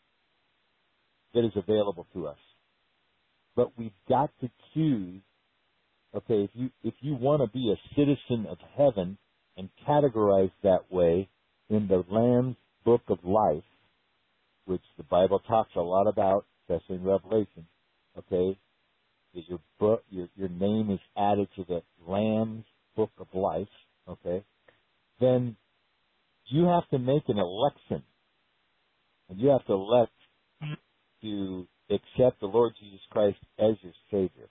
[SPEAKER 7] that is available to us. But we've got to choose. Okay, if you if you want to be a citizen of heaven and categorized that way in the Lamb's Book of Life, which the Bible talks a lot about, especially in Revelation, okay, that your book, your, your name is added to the Lamb's Book of Life, okay, then you have to make an election, and you have to elect to accept the Lord Jesus Christ as your Savior.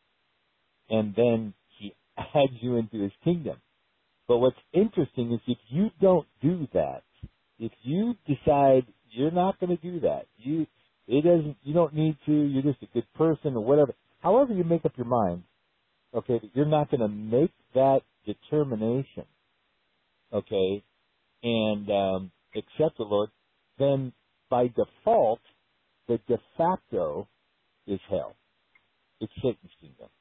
[SPEAKER 7] And then He adds you into His kingdom. But what's interesting is if you don't do that, if you decide you're not going to do that. You, it doesn't. You don't need to. You're just a good person or whatever. However, you make up your mind, okay, that you're not going to make that determination, okay, and um, accept the Lord. Then, by default, the de facto is hell. It's Satan's kingdom,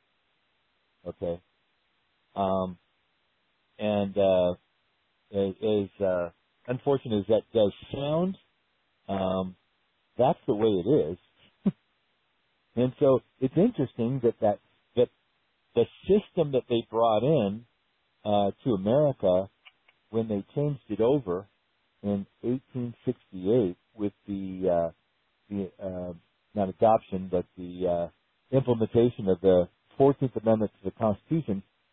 [SPEAKER 7] okay. Um, and uh, as, as uh, unfortunate as that does sound. Um, that's the way it is. And so it's interesting that, that, that the system that they brought in uh, to America when they changed it over in eighteen sixty-eight with the, uh, the uh, not adoption, but the uh, implementation of the fourteenth Amendment to the Constitution,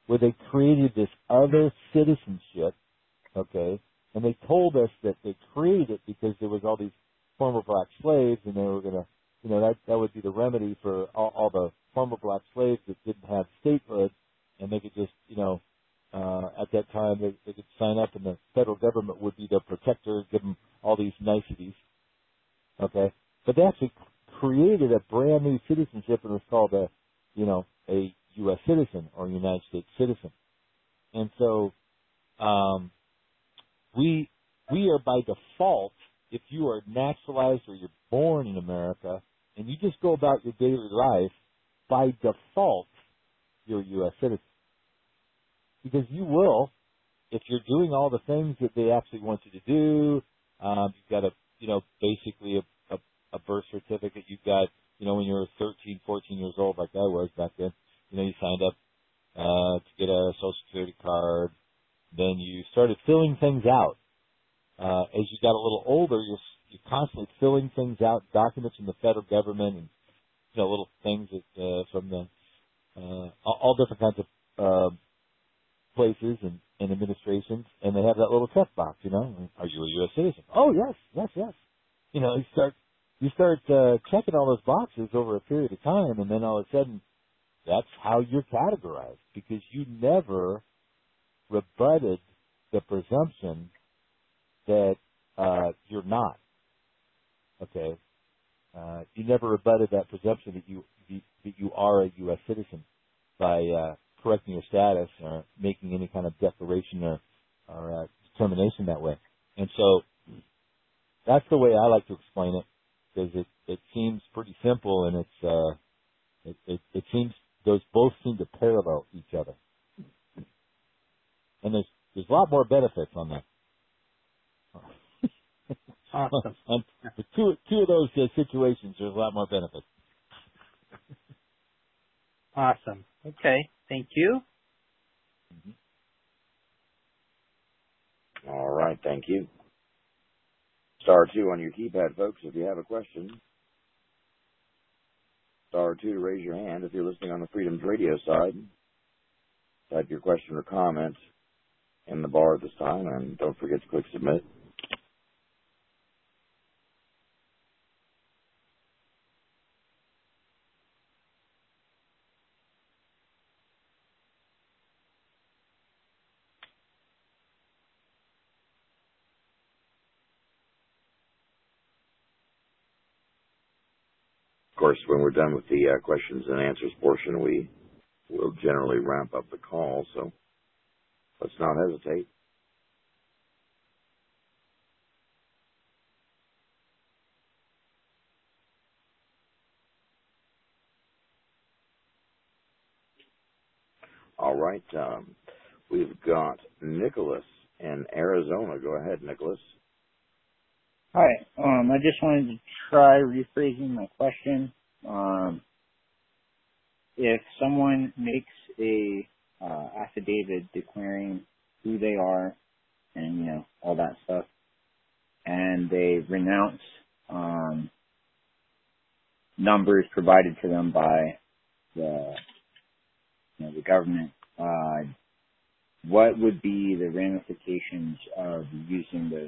[SPEAKER 7] where they created this other citizenship, okay, and they told us that they created it because there was all these former black slaves, and they were going to, you know, that that would be the remedy for all, all the former black slaves that didn't have statehood, and they could just, you know, uh, at that time they, they could sign up, and the federal government would be their protector, give them all these niceties, okay. But they actually created a brand new citizenship, and it was called a, you know, a U S citizen or United States citizen. And so, um, we we are by default, if you are naturalized or you're born in America and you just go about your daily life, by default, you're a U S citizen. Because you will, if you're doing all the things that they actually want you to do, um, you've got a, you know, basically a, a, a birth certificate. You've got, you know, when you were thirteen, fourteen years old, like I was back then, you know, you signed up uh, to get a Social Security card. Then you started filling things out. Uh, as you got a little older, you're, you're constantly filling things out, documents from the federal government, and you know, little things that, uh, from the uh, all, all different kinds of uh, places and, and administrations, and they have that little checkbox. You know, are you a U S citizen? Oh yes, yes, yes. You know, you start you start uh, checking all those boxes over a period of time, and then all of a sudden, that's how you're categorized, because you never rebutted the presumption that uh, you're not. Okay, uh, you never rebutted that presumption that you that you are a U S citizen by uh, correcting your status or making any kind of declaration or, or uh, determination that way. And so that's the way I like to explain it, because it, it seems pretty simple, and it's uh, it, it, it seems those both seem to parallel each other. And there's there's a lot more benefits on that.
[SPEAKER 9] Awesome.
[SPEAKER 7] On the two two of those uh, situations, there's a lot more benefits.
[SPEAKER 9] Awesome. Okay. Thank you.
[SPEAKER 5] All right. Thank you. Star two on your keypad, folks, if you have a question. Star two to raise your hand if you're listening on the Freedoms Radio side. Type your question or comment in the bar at this time, and don't forget to click submit. Of course, when we're done with the uh, questions and answers portion, we will generally ramp up the call, so let's not hesitate. All right. Um, we've got Nicholas in Arizona. Go ahead, Nicholas.
[SPEAKER 10] Hi. Um, I just wanted to try rephrasing my question. Um, if someone makes a uh, affidavit declaring who they are and, you know, all that stuff, and they renounce um, numbers provided to them by the, you know, the government, uh, what would be the ramifications of using those?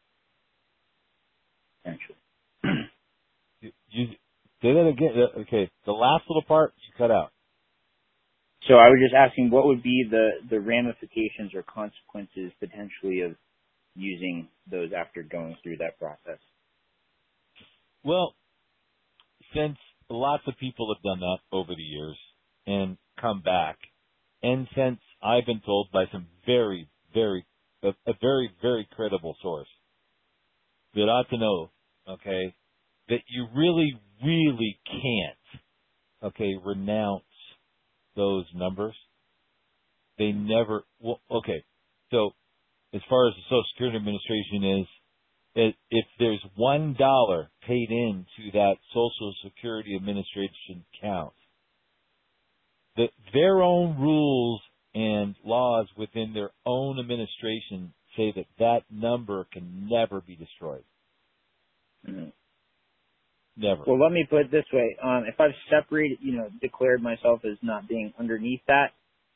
[SPEAKER 7] you, you, say that again. Okay, the last little part you cut out.
[SPEAKER 10] So I was just asking, what would be the, the ramifications or consequences potentially of using those after going through that process?
[SPEAKER 7] Well, since lots of people have done that over the years and come back, and since I've been told by some very, very, a, a very, very credible source that ought to know, okay, that you really, really can't, okay, renounce those numbers. They never, well, okay, so as far as the Social Security Administration is, it, if there's one dollar paid into that Social Security Administration account, that their own rules and laws within their own administration say that that number can never be destroyed.
[SPEAKER 10] Mm-hmm.
[SPEAKER 7] Never.
[SPEAKER 10] Well, let me put it this way. Um, if I've separated, you know, declared myself as not being underneath that,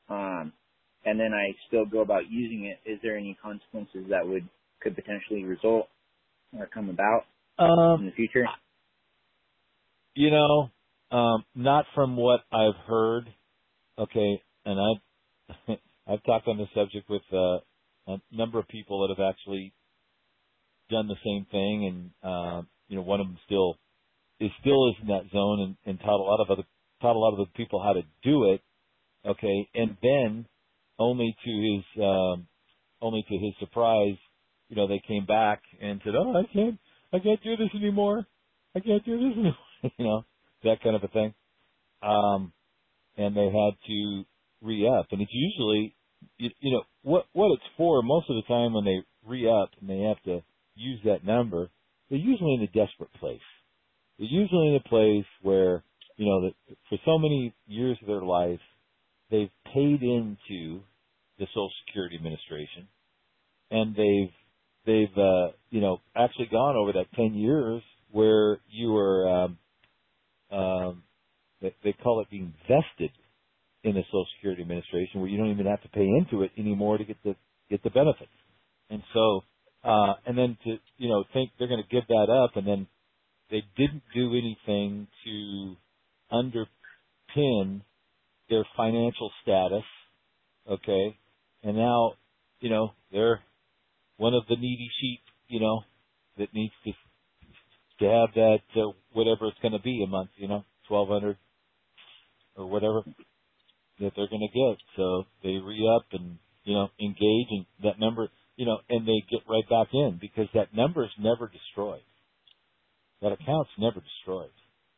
[SPEAKER 10] um, and then I still go about using it, is there any consequences that would could potentially result or come about
[SPEAKER 7] Um,
[SPEAKER 10] in the future?
[SPEAKER 7] You know, um, not from what I've heard. Okay, and I've I've talked on this subject with uh, a number of people that have actually done the same thing, and uh, you know, one of them still is still is in that zone and, and taught a lot of other taught a lot of the people how to do it. Okay, and then only to his um, only to his surprise, you know, they came back and said, "Oh, I can't, I can't do this anymore. I can't do this anymore." You know, that kind of a thing. Um, and they had to re-up, and it's usually, you, you know, what what it's for. Most of the time, when they re-up and they have to use that number, they're usually in a desperate place. They're usually in a place where, you know, that for so many years of their life, they've paid into the Social Security Administration, and they've they've uh, you know actually gone over that ten years where you were um, um, they, they call it being vested in the Social Security Administration, where you don't even have to pay into it anymore to get the get the benefits. And so, uh, and then to you know think they're going to give that up, and then they didn't do anything to underpin their financial status, okay? And now, you know, they're one of the needy sheep, you know, that needs to to have that uh, whatever it's going to be a month, you know, twelve hundred or whatever that they're going to get. So they re-up and, you know, engage, and that number, you know, and they get right back in because that number is never destroyed. That account's never destroyed.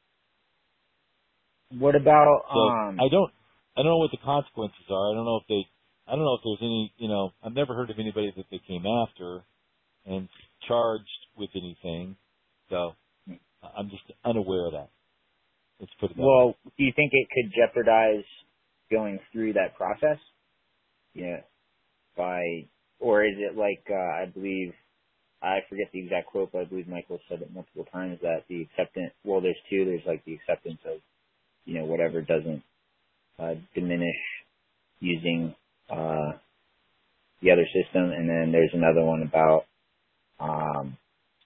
[SPEAKER 10] What about
[SPEAKER 7] So
[SPEAKER 10] um
[SPEAKER 7] I don't I don't know what the consequences are. I don't know if they I don't know if there's any, you know, I've never heard of anybody that they came after and charged with anything. So I'm just unaware of that. Let's put it that
[SPEAKER 10] well,
[SPEAKER 7] way.
[SPEAKER 10] do you think it could jeopardize going through that process? Yeah. By or is it like uh, I believe I forget the exact quote, but I believe Michael said it multiple times that the acceptance well there's two, there's like the acceptance of, you know, whatever doesn't uh, diminish using uh, the other system, and then there's another one about um,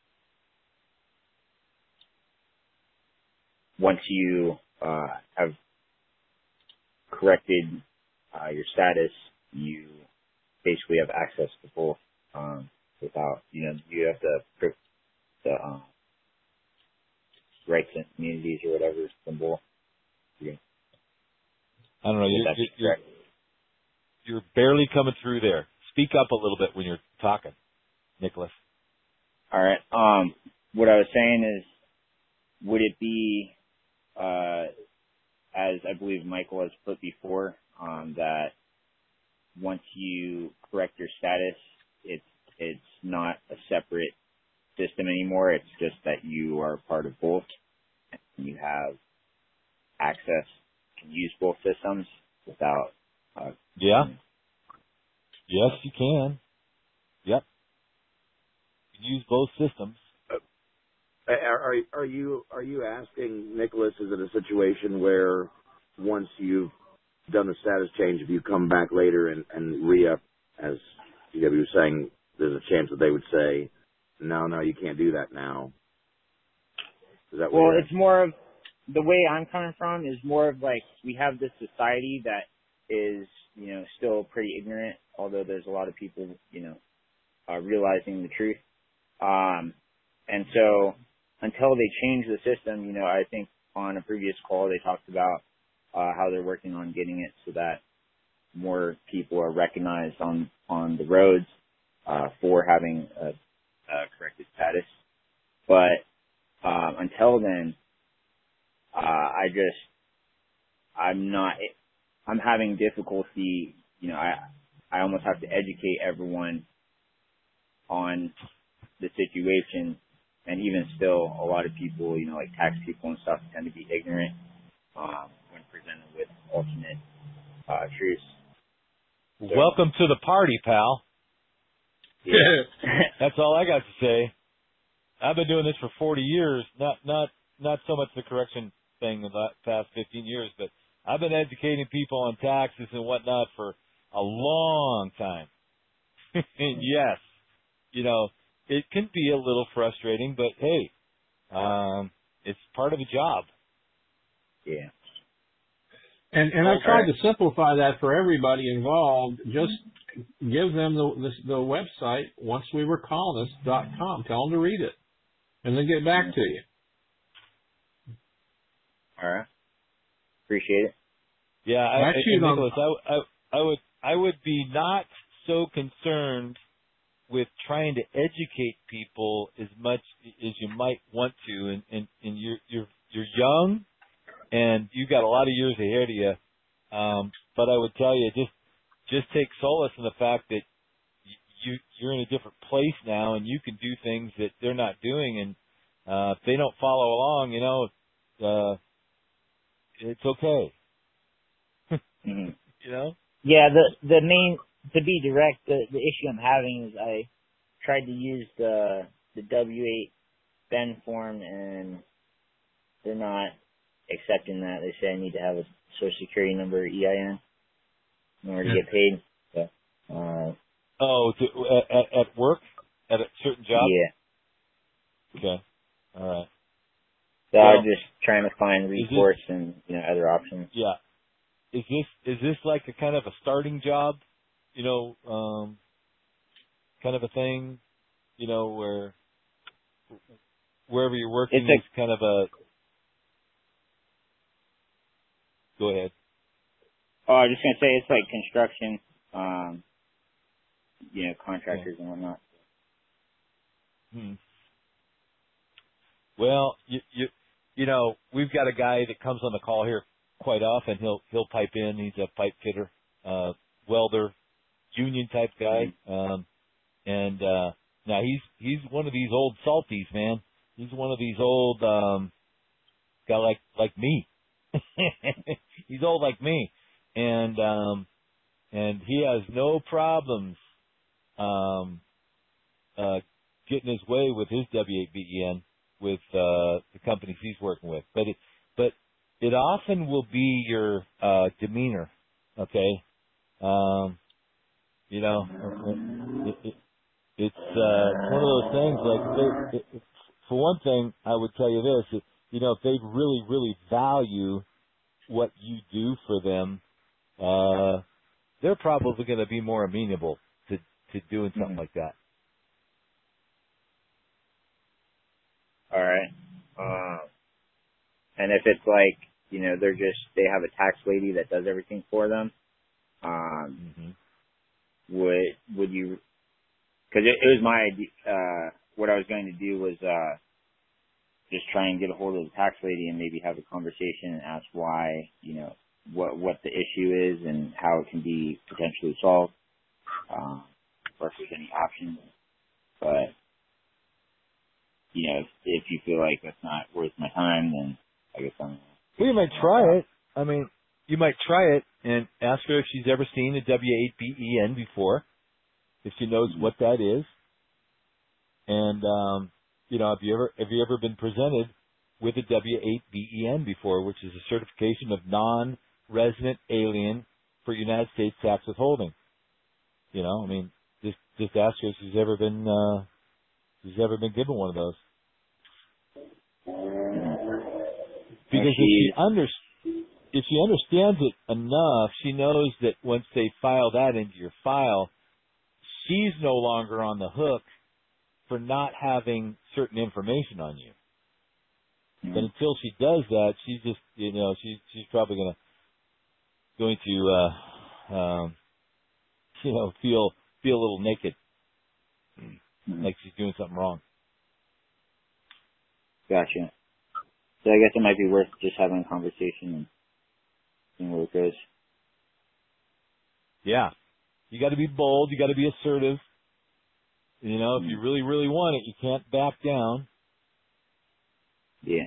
[SPEAKER 10] once you uh, have corrected uh, your status, you basically have access to both um, without, you know, you have the the um, rights and communities or whatever symbol. Yeah.
[SPEAKER 7] I don't know. You're, you're, you're barely coming through there. Speak up a little bit when you're talking, Nicholas.
[SPEAKER 10] All right. Um, what I was saying is, would it be, uh, as I believe Michael has put before, um, that once you correct your status, it's it's not a separate system anymore. It's just that you are part of both, and you have access to use both systems without. Uh,
[SPEAKER 7] yeah. Yes, you can. Yep. You can use both systems.
[SPEAKER 5] Are, are are you are you asking, Nicholas? Is it a situation where once you've done the status change, if you come back later and, and re-up, as C W was saying, there's a chance that they would say, no, no, you can't do that now. Is that
[SPEAKER 10] well,
[SPEAKER 5] what
[SPEAKER 10] it's more of the way I'm coming from is more of like we have this society that is, you know, still pretty ignorant, although there's a lot of people, you know, uh, realizing the truth. Um, and so until they change the system, you know, I think on a previous call they talked about uh, how they're working on getting it so that more people are recognized on, on the roads uh, for having a, a corrected status. But um, until then, uh, I just, I'm not, I'm having difficulty, you know, I, I almost have to educate everyone on the situation. And even still, a lot of people, you know, like tax people and stuff tend to be ignorant um, when presented with alternate uh, truths. So,
[SPEAKER 7] welcome to the party, pal.
[SPEAKER 10] Yeah.
[SPEAKER 7] That's all I got to say. I've been doing this for forty years, not not not so much the correction thing in the past fifteen years, but
[SPEAKER 6] I've been educating people on taxes and whatnot for a long time. And yes, you know, it can be a little frustrating, but hey, um, it's part of the job.
[SPEAKER 10] Yeah.
[SPEAKER 4] And and I've tried to simplify that for everybody involved. Just give them the the, the website once we were colonists dot com. Tell them to read it, and then get back to you.
[SPEAKER 10] All right. Appreciate it.
[SPEAKER 6] Yeah, I, I, Nicholas, I, I, I would I would be not so concerned with trying to educate people as much as you might want to, and, and, and you're you're you're young, and you've got a lot of years ahead of you. Um, but I would tell you, just just take solace in the fact that you you're in a different place now, and you can do things that they're not doing. And uh, if they don't follow along, you know, uh, it's okay.
[SPEAKER 10] Mm-hmm.
[SPEAKER 6] You know?
[SPEAKER 10] Yeah, the the main, to be direct, the, the issue I'm having is I tried to use the the W eight B E N form, and they're not accepting that. They say I need to have a Social Security number, E I N, in order to get paid. So, uh,
[SPEAKER 6] oh, to, at, at work? At a certain job?
[SPEAKER 10] Yeah.
[SPEAKER 6] Okay. All right.
[SPEAKER 10] So
[SPEAKER 6] well,
[SPEAKER 10] I'm just trying to find reports
[SPEAKER 6] this,
[SPEAKER 10] and, you know, other options.
[SPEAKER 6] Yeah. Is this is this like a kind of a starting job, you know, um, kind of a thing, you know, where wherever you're working
[SPEAKER 10] it's
[SPEAKER 6] is a, kind of a. Go ahead.
[SPEAKER 10] Oh, I was just gonna say it's like construction, um, you know, contractors yeah. and whatnot.
[SPEAKER 6] Hmm. Well, you you you know, we've got a guy that comes on the call here quite often. He'll he'll pipe in. He's a pipe fitter, uh, welder, union type guy. Um, and uh, now he's he's one of these old salties, man. He's one of these old um, guy like like me. He's old like me, and um, and he has no problems um, uh, getting his way with his W eight B E N with uh, the companies he's working with. But it but it often will be your uh, demeanor, okay? Um, you know, it, it, it's uh, one of those things. Like, they, it, for one thing, I would tell you this: it, you know, if they really, really value what you do for them, uh, they're probably going to be more amenable to to doing something mm-hmm. like that.
[SPEAKER 10] All right. Uh, and if it's like, you know, they're just, they have a tax lady that does everything for them, um, mm-hmm. would, would you, cause it, it was my idea, uh, what I was going to do was, uh, just try and get a hold of the tax lady and maybe have a conversation and ask why, you know, what, what the issue is and how it can be potentially solved, um, or if there's any options. But, you know, if, if you feel like that's not worth my time, then I guess I'm...
[SPEAKER 6] Well, you might try it. I mean, you might try it and ask her if she's ever seen a W eight B E N before, if she knows what that is. And, um, you know, have you ever have you ever been presented with a W eight B E N before, which is a certification of non-resident alien for United States tax withholding? You know, I mean, just just ask her if she's ever been uh, she's ever been given one of those. Because if she under, if she understands it enough, she knows that once they file that into your file, she's no longer on the hook for not having certain information on you. Mm-hmm. But until she does that, she's just, you know, she's she's probably gonna going to, uh, um, you know, feel feel a little naked, mm-hmm. like she's doing something wrong.
[SPEAKER 10] Gotcha. So I guess it might be worth just having a conversation and seeing where it goes.
[SPEAKER 6] Yeah. You got to be bold. You got to be assertive. You know, if you really, really want it, you can't back down.
[SPEAKER 10] Yeah.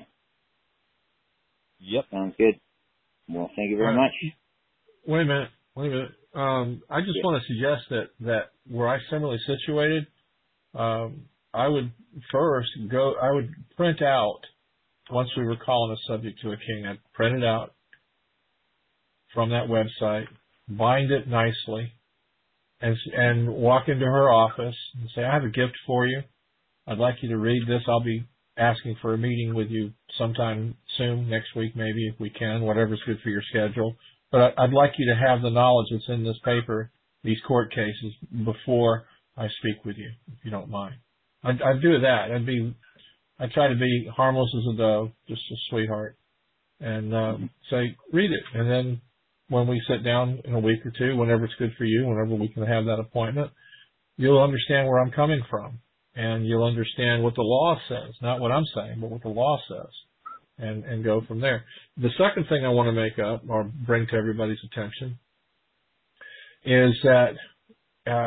[SPEAKER 6] Yep.
[SPEAKER 10] Sounds good. Well, thank you very uh, much.
[SPEAKER 4] Wait a minute. Wait a minute. Um, I just yeah. want to suggest that, that were I similarly situated, um, I would first go, I would print out, once we were calling a subject to a king, I'd print it out, from that website, bind it nicely, and and walk into her office and say, I have a gift for you. I'd like you to read this. I'll be asking for a meeting with you sometime soon, next week maybe, if we can, whatever's good for your schedule. But I'd like you to have the knowledge that's in this paper, these court cases, before I speak with you, if you don't mind. I'd, I'd do that. I'd be, I'd try to be harmless as a dove, just a sweetheart, and um, say, read it. And then when we sit down in a week or two, whenever it's good for you, whenever we can have that appointment, you'll understand where I'm coming from. And you'll understand what the law says, not what I'm saying, but what the law says, and, and go from there. The second thing I want to make up or bring to everybody's attention is that uh,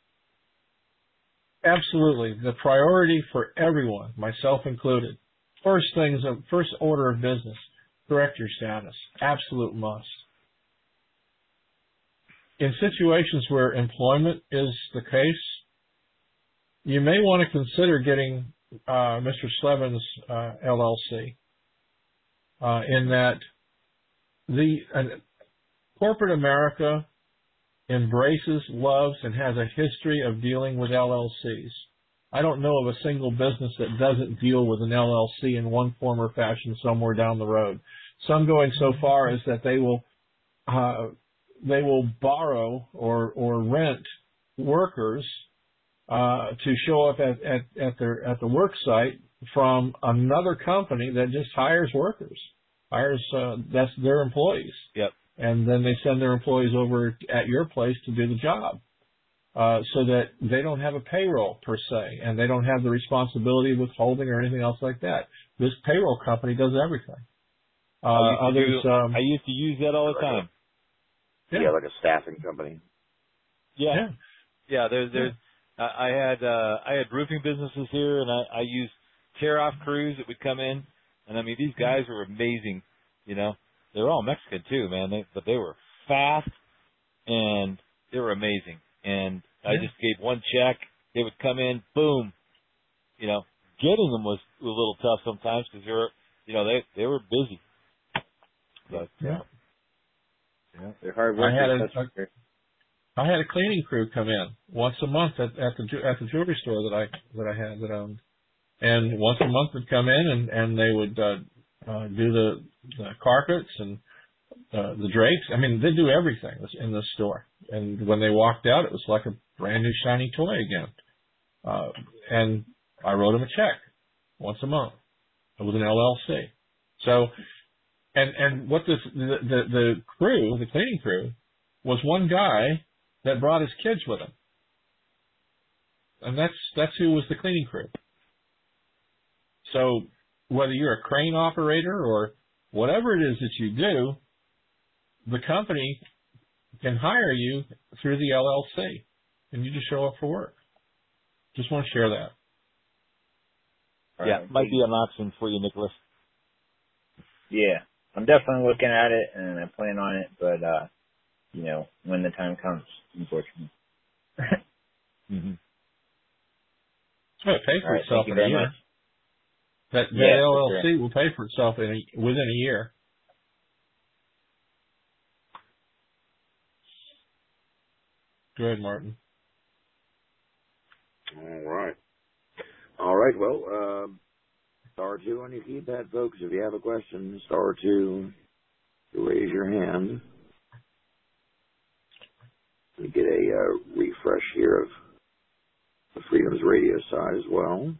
[SPEAKER 4] absolutely the priority for everyone, myself included, first things, first order of business, correct your status, absolute must. In situations where employment is the case, you may want to consider getting uh, Mister Slevin's uh, L L C uh, in that the uh, corporate America embraces, loves, and has a history of dealing with L L Cs. I don't know of a single business that doesn't deal with an L L C in one form or fashion somewhere down the road. Some going so far as that they will uh, they will borrow or or rent workers Uh, to show up at, at, at their at the work site from another company that just hires workers, hires uh, that's their employees.
[SPEAKER 6] Yep.
[SPEAKER 4] And then they send their employees over at your place to do the job, uh, so that they don't have a payroll per se, and they don't have the responsibility of withholding or anything else like that. This payroll company does everything. Uh,
[SPEAKER 7] I, used
[SPEAKER 4] others,
[SPEAKER 7] do,
[SPEAKER 4] um,
[SPEAKER 7] I used to use that all the time.
[SPEAKER 5] Yeah, yeah like a staffing company.
[SPEAKER 7] Yeah.
[SPEAKER 4] Yeah.
[SPEAKER 6] Yeah. There's there's. I had uh, I had roofing businesses here, and I, I used tear-off crews that would come in, and I mean these guys were amazing. You know, they were all Mexican too, man. They, but they were fast, and they were amazing. And I
[SPEAKER 4] yeah.
[SPEAKER 6] just gave one check. They would come in, boom. You know, getting them was a little tough sometimes because they were, you know, they they were busy. But
[SPEAKER 4] yeah,
[SPEAKER 10] yeah, they're hard workers.
[SPEAKER 4] I had a, I had a cleaning crew come in once a month at, at the at the jewelry store that I that I had that owned, and once a month would come in and and they would uh, uh, do the, the carpets and uh, the drapes. I mean, they do everything in the store. And when they walked out, it was like a brand new shiny toy again. Uh, and I wrote them a check once a month with an L L C. So, and and what this the the, the crew, the cleaning crew, was one guy that brought his kids with him. And that's that's who was the cleaning crew. So whether you're a crane operator or whatever it is that you do, the company can hire you through the L L C, and you just show up for work. Just want to share that.
[SPEAKER 7] Yeah, right. Might be an option for you, Nicholas.
[SPEAKER 10] Yeah, I'm definitely looking at it, and I plan on it, but, uh, you know, when the time comes, unfortunately.
[SPEAKER 7] mm-hmm.
[SPEAKER 4] Well, it pays for
[SPEAKER 10] right,
[SPEAKER 4] itself in a year. Much. That, that
[SPEAKER 10] yeah,
[SPEAKER 4] L L C
[SPEAKER 10] sure.
[SPEAKER 4] will pay for itself in a, within a year. Go ahead, Martin.
[SPEAKER 5] All right. All right. Well, uh, star two on your keypad, folks. If you have a question, star two to raise your hand. We get a uh, refresh here of the Freedoms Radio side as well.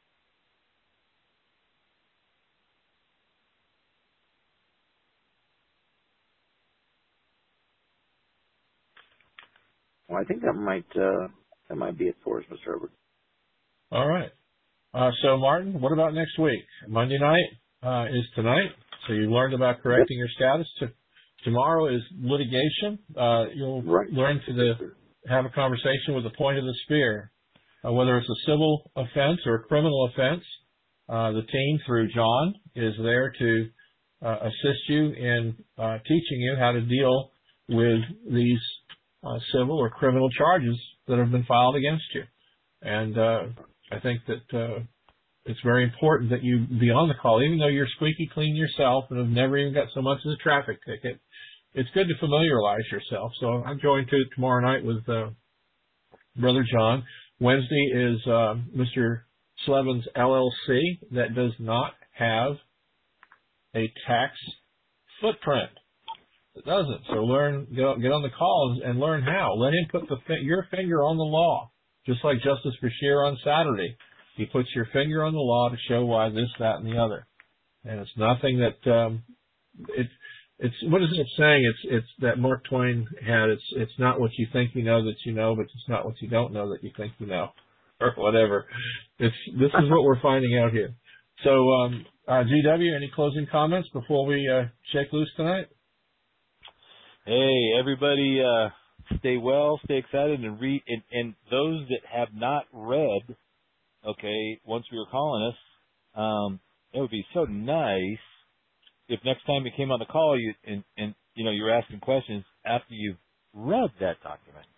[SPEAKER 5] Well, I think that might uh, that might be it for us, Mister Herbert.
[SPEAKER 4] All right. Uh, so, Martin, what about next week? Monday night uh, is tonight, so you learned about correcting your status. To, tomorrow is litigation. Uh, you'll
[SPEAKER 5] right.
[SPEAKER 4] learn to the, have a conversation with the point of the spear, uh, whether it's a civil offense or a criminal offense. Uh, the team, through John, is there to uh, assist you in uh, teaching you how to deal with these uh, civil or criminal charges that have been filed against you. And uh, I think that uh, it's very important that you be on the call, even though you're squeaky clean yourself and have never even got so much as a traffic ticket. it's good to familiarize yourself. So I'm going to tomorrow night with uh, Brother John. Wednesday is uh, Mister Slevin's L L C that does not have a tax footprint. It doesn't. So learn, get on, get on the call and learn how. Let him put the your finger on the law, just like Justice Bashir on Saturday. He puts your finger on the law to show why this, that, and the other. And it's nothing that um, it. It's what is it saying? It's it's that Mark Twain had. It's it's not what you think you know that you know, but it's not what you don't know that you think you know, or whatever. It's this is what we're finding out here. So, um, uh, G W, any closing comments before we uh, shake loose tonight?
[SPEAKER 6] Hey, everybody, uh, stay well, stay excited, and read. And, and those that have not read, okay, once we were calling us, um, it would be so nice if next time you came on the call, you and, and you know you're asking questions after you've read that document.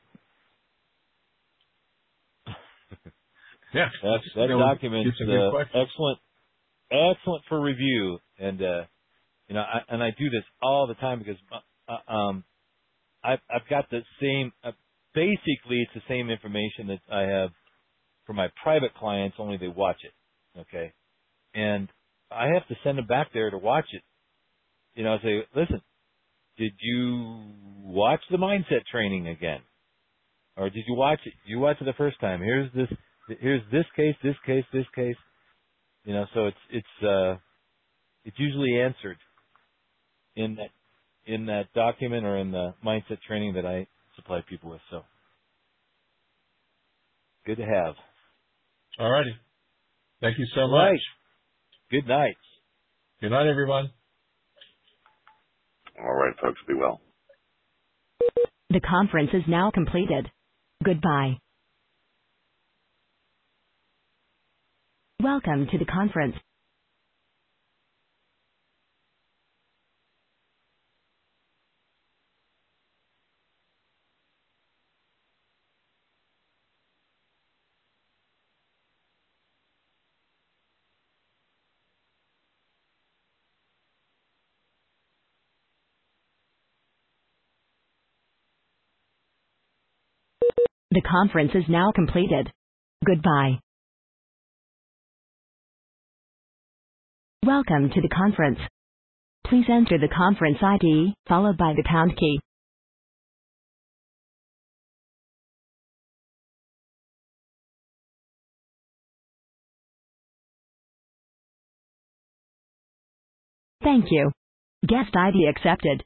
[SPEAKER 4] Yeah,
[SPEAKER 6] that that
[SPEAKER 4] you know,
[SPEAKER 6] document's uh, excellent, excellent for review. And uh, you know, I, and I do this all the time because uh, um, I've I've got the same. Uh, basically, it's the same information that I have for my private clients, only they watch it. Okay, and I have to send them back there to watch it. You know, I say, listen, did you watch the mindset training again? Or did you watch it? Did you watch it the first time? Here's this, here's this case, this case, this case. You know, so it's, it's, uh, it's usually answered in that, in that document or in the mindset training that I supply people with. So good to have.
[SPEAKER 4] All righty. Thank you so
[SPEAKER 6] All
[SPEAKER 4] much.
[SPEAKER 6] Right. Good night.
[SPEAKER 4] Good night, everyone.
[SPEAKER 3] All right, folks, be well.
[SPEAKER 1] The conference is now completed. Goodbye. Welcome to the conference. The conference is now completed. Goodbye. Welcome to the conference. Please enter the conference I D, followed by the pound key. Thank you. Guest I D accepted.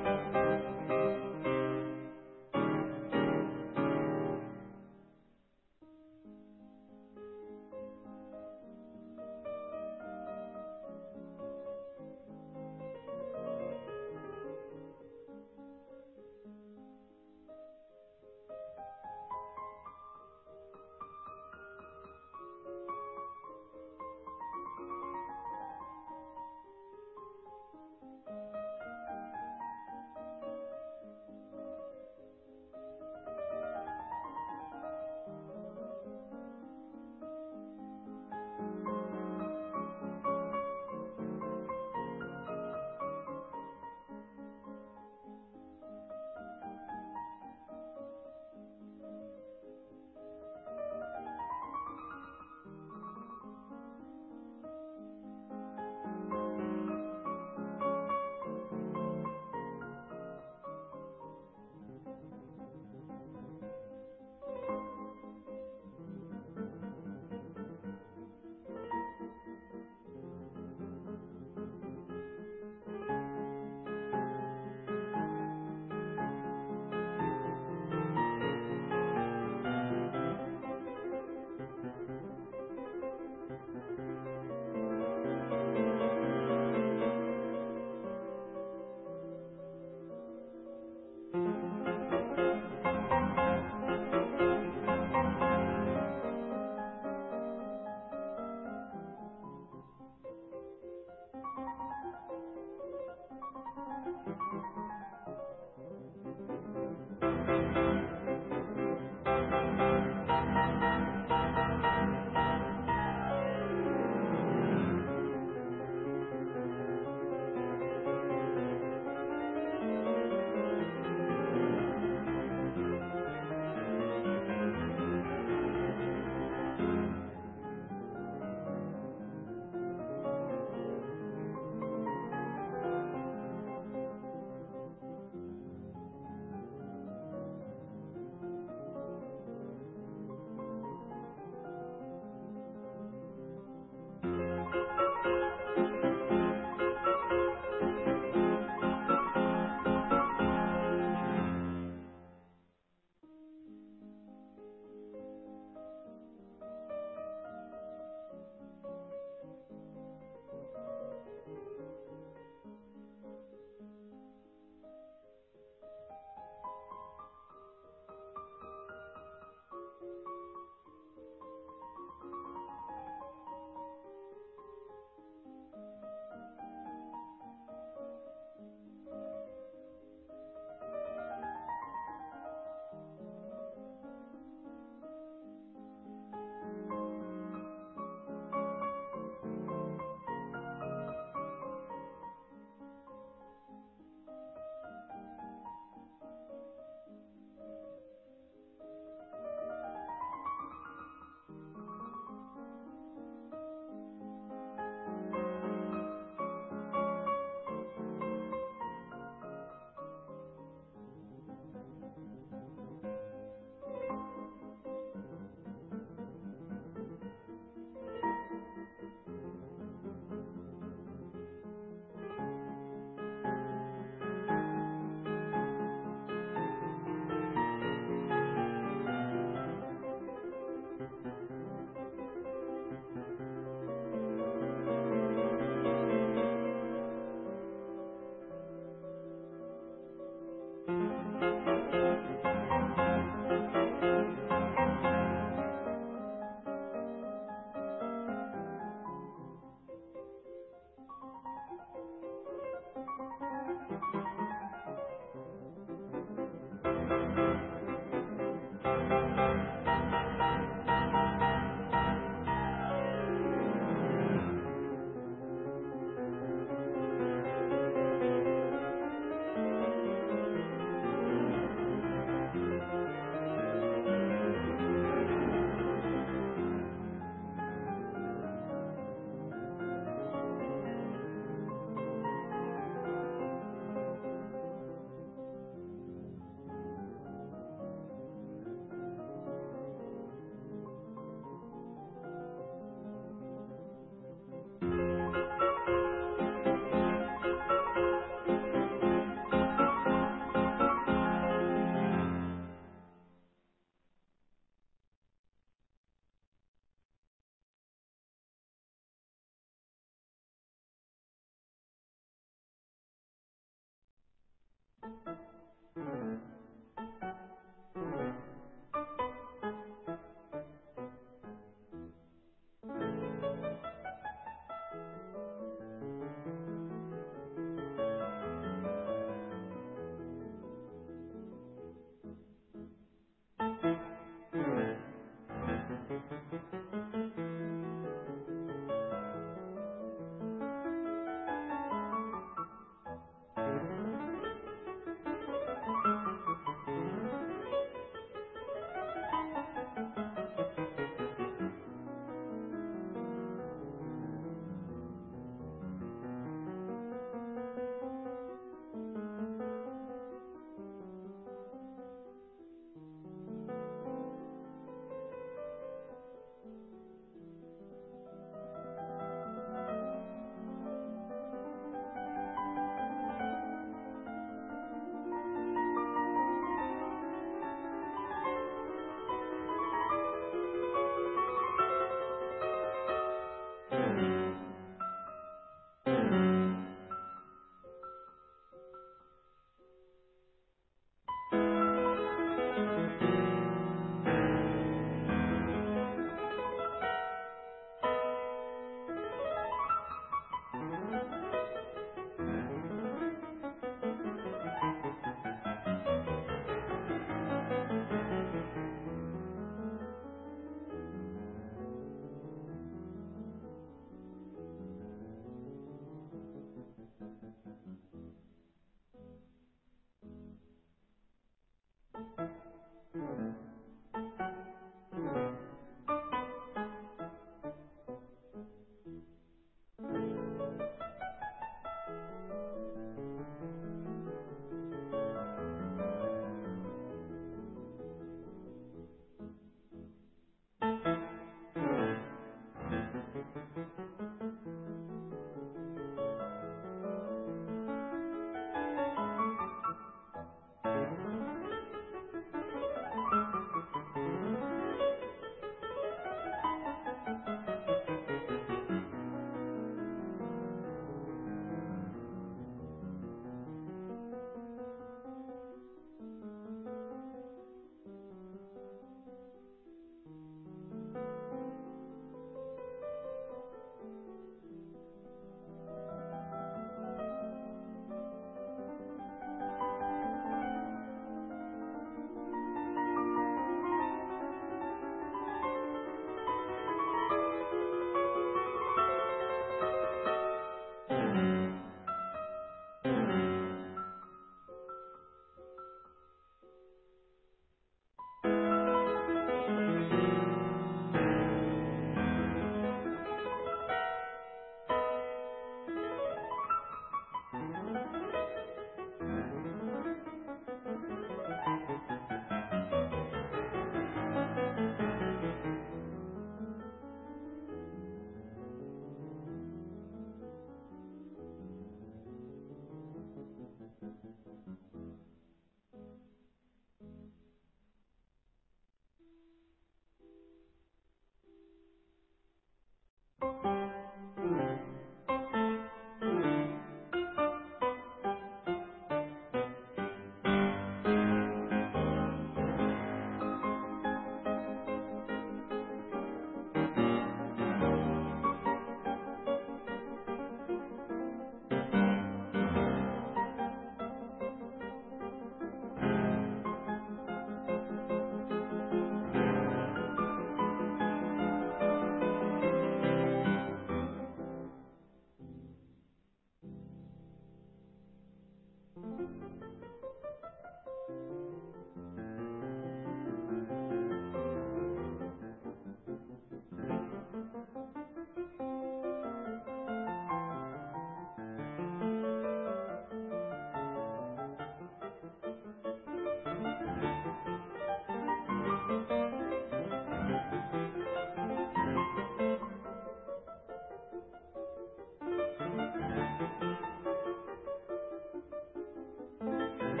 [SPEAKER 1] Thank you.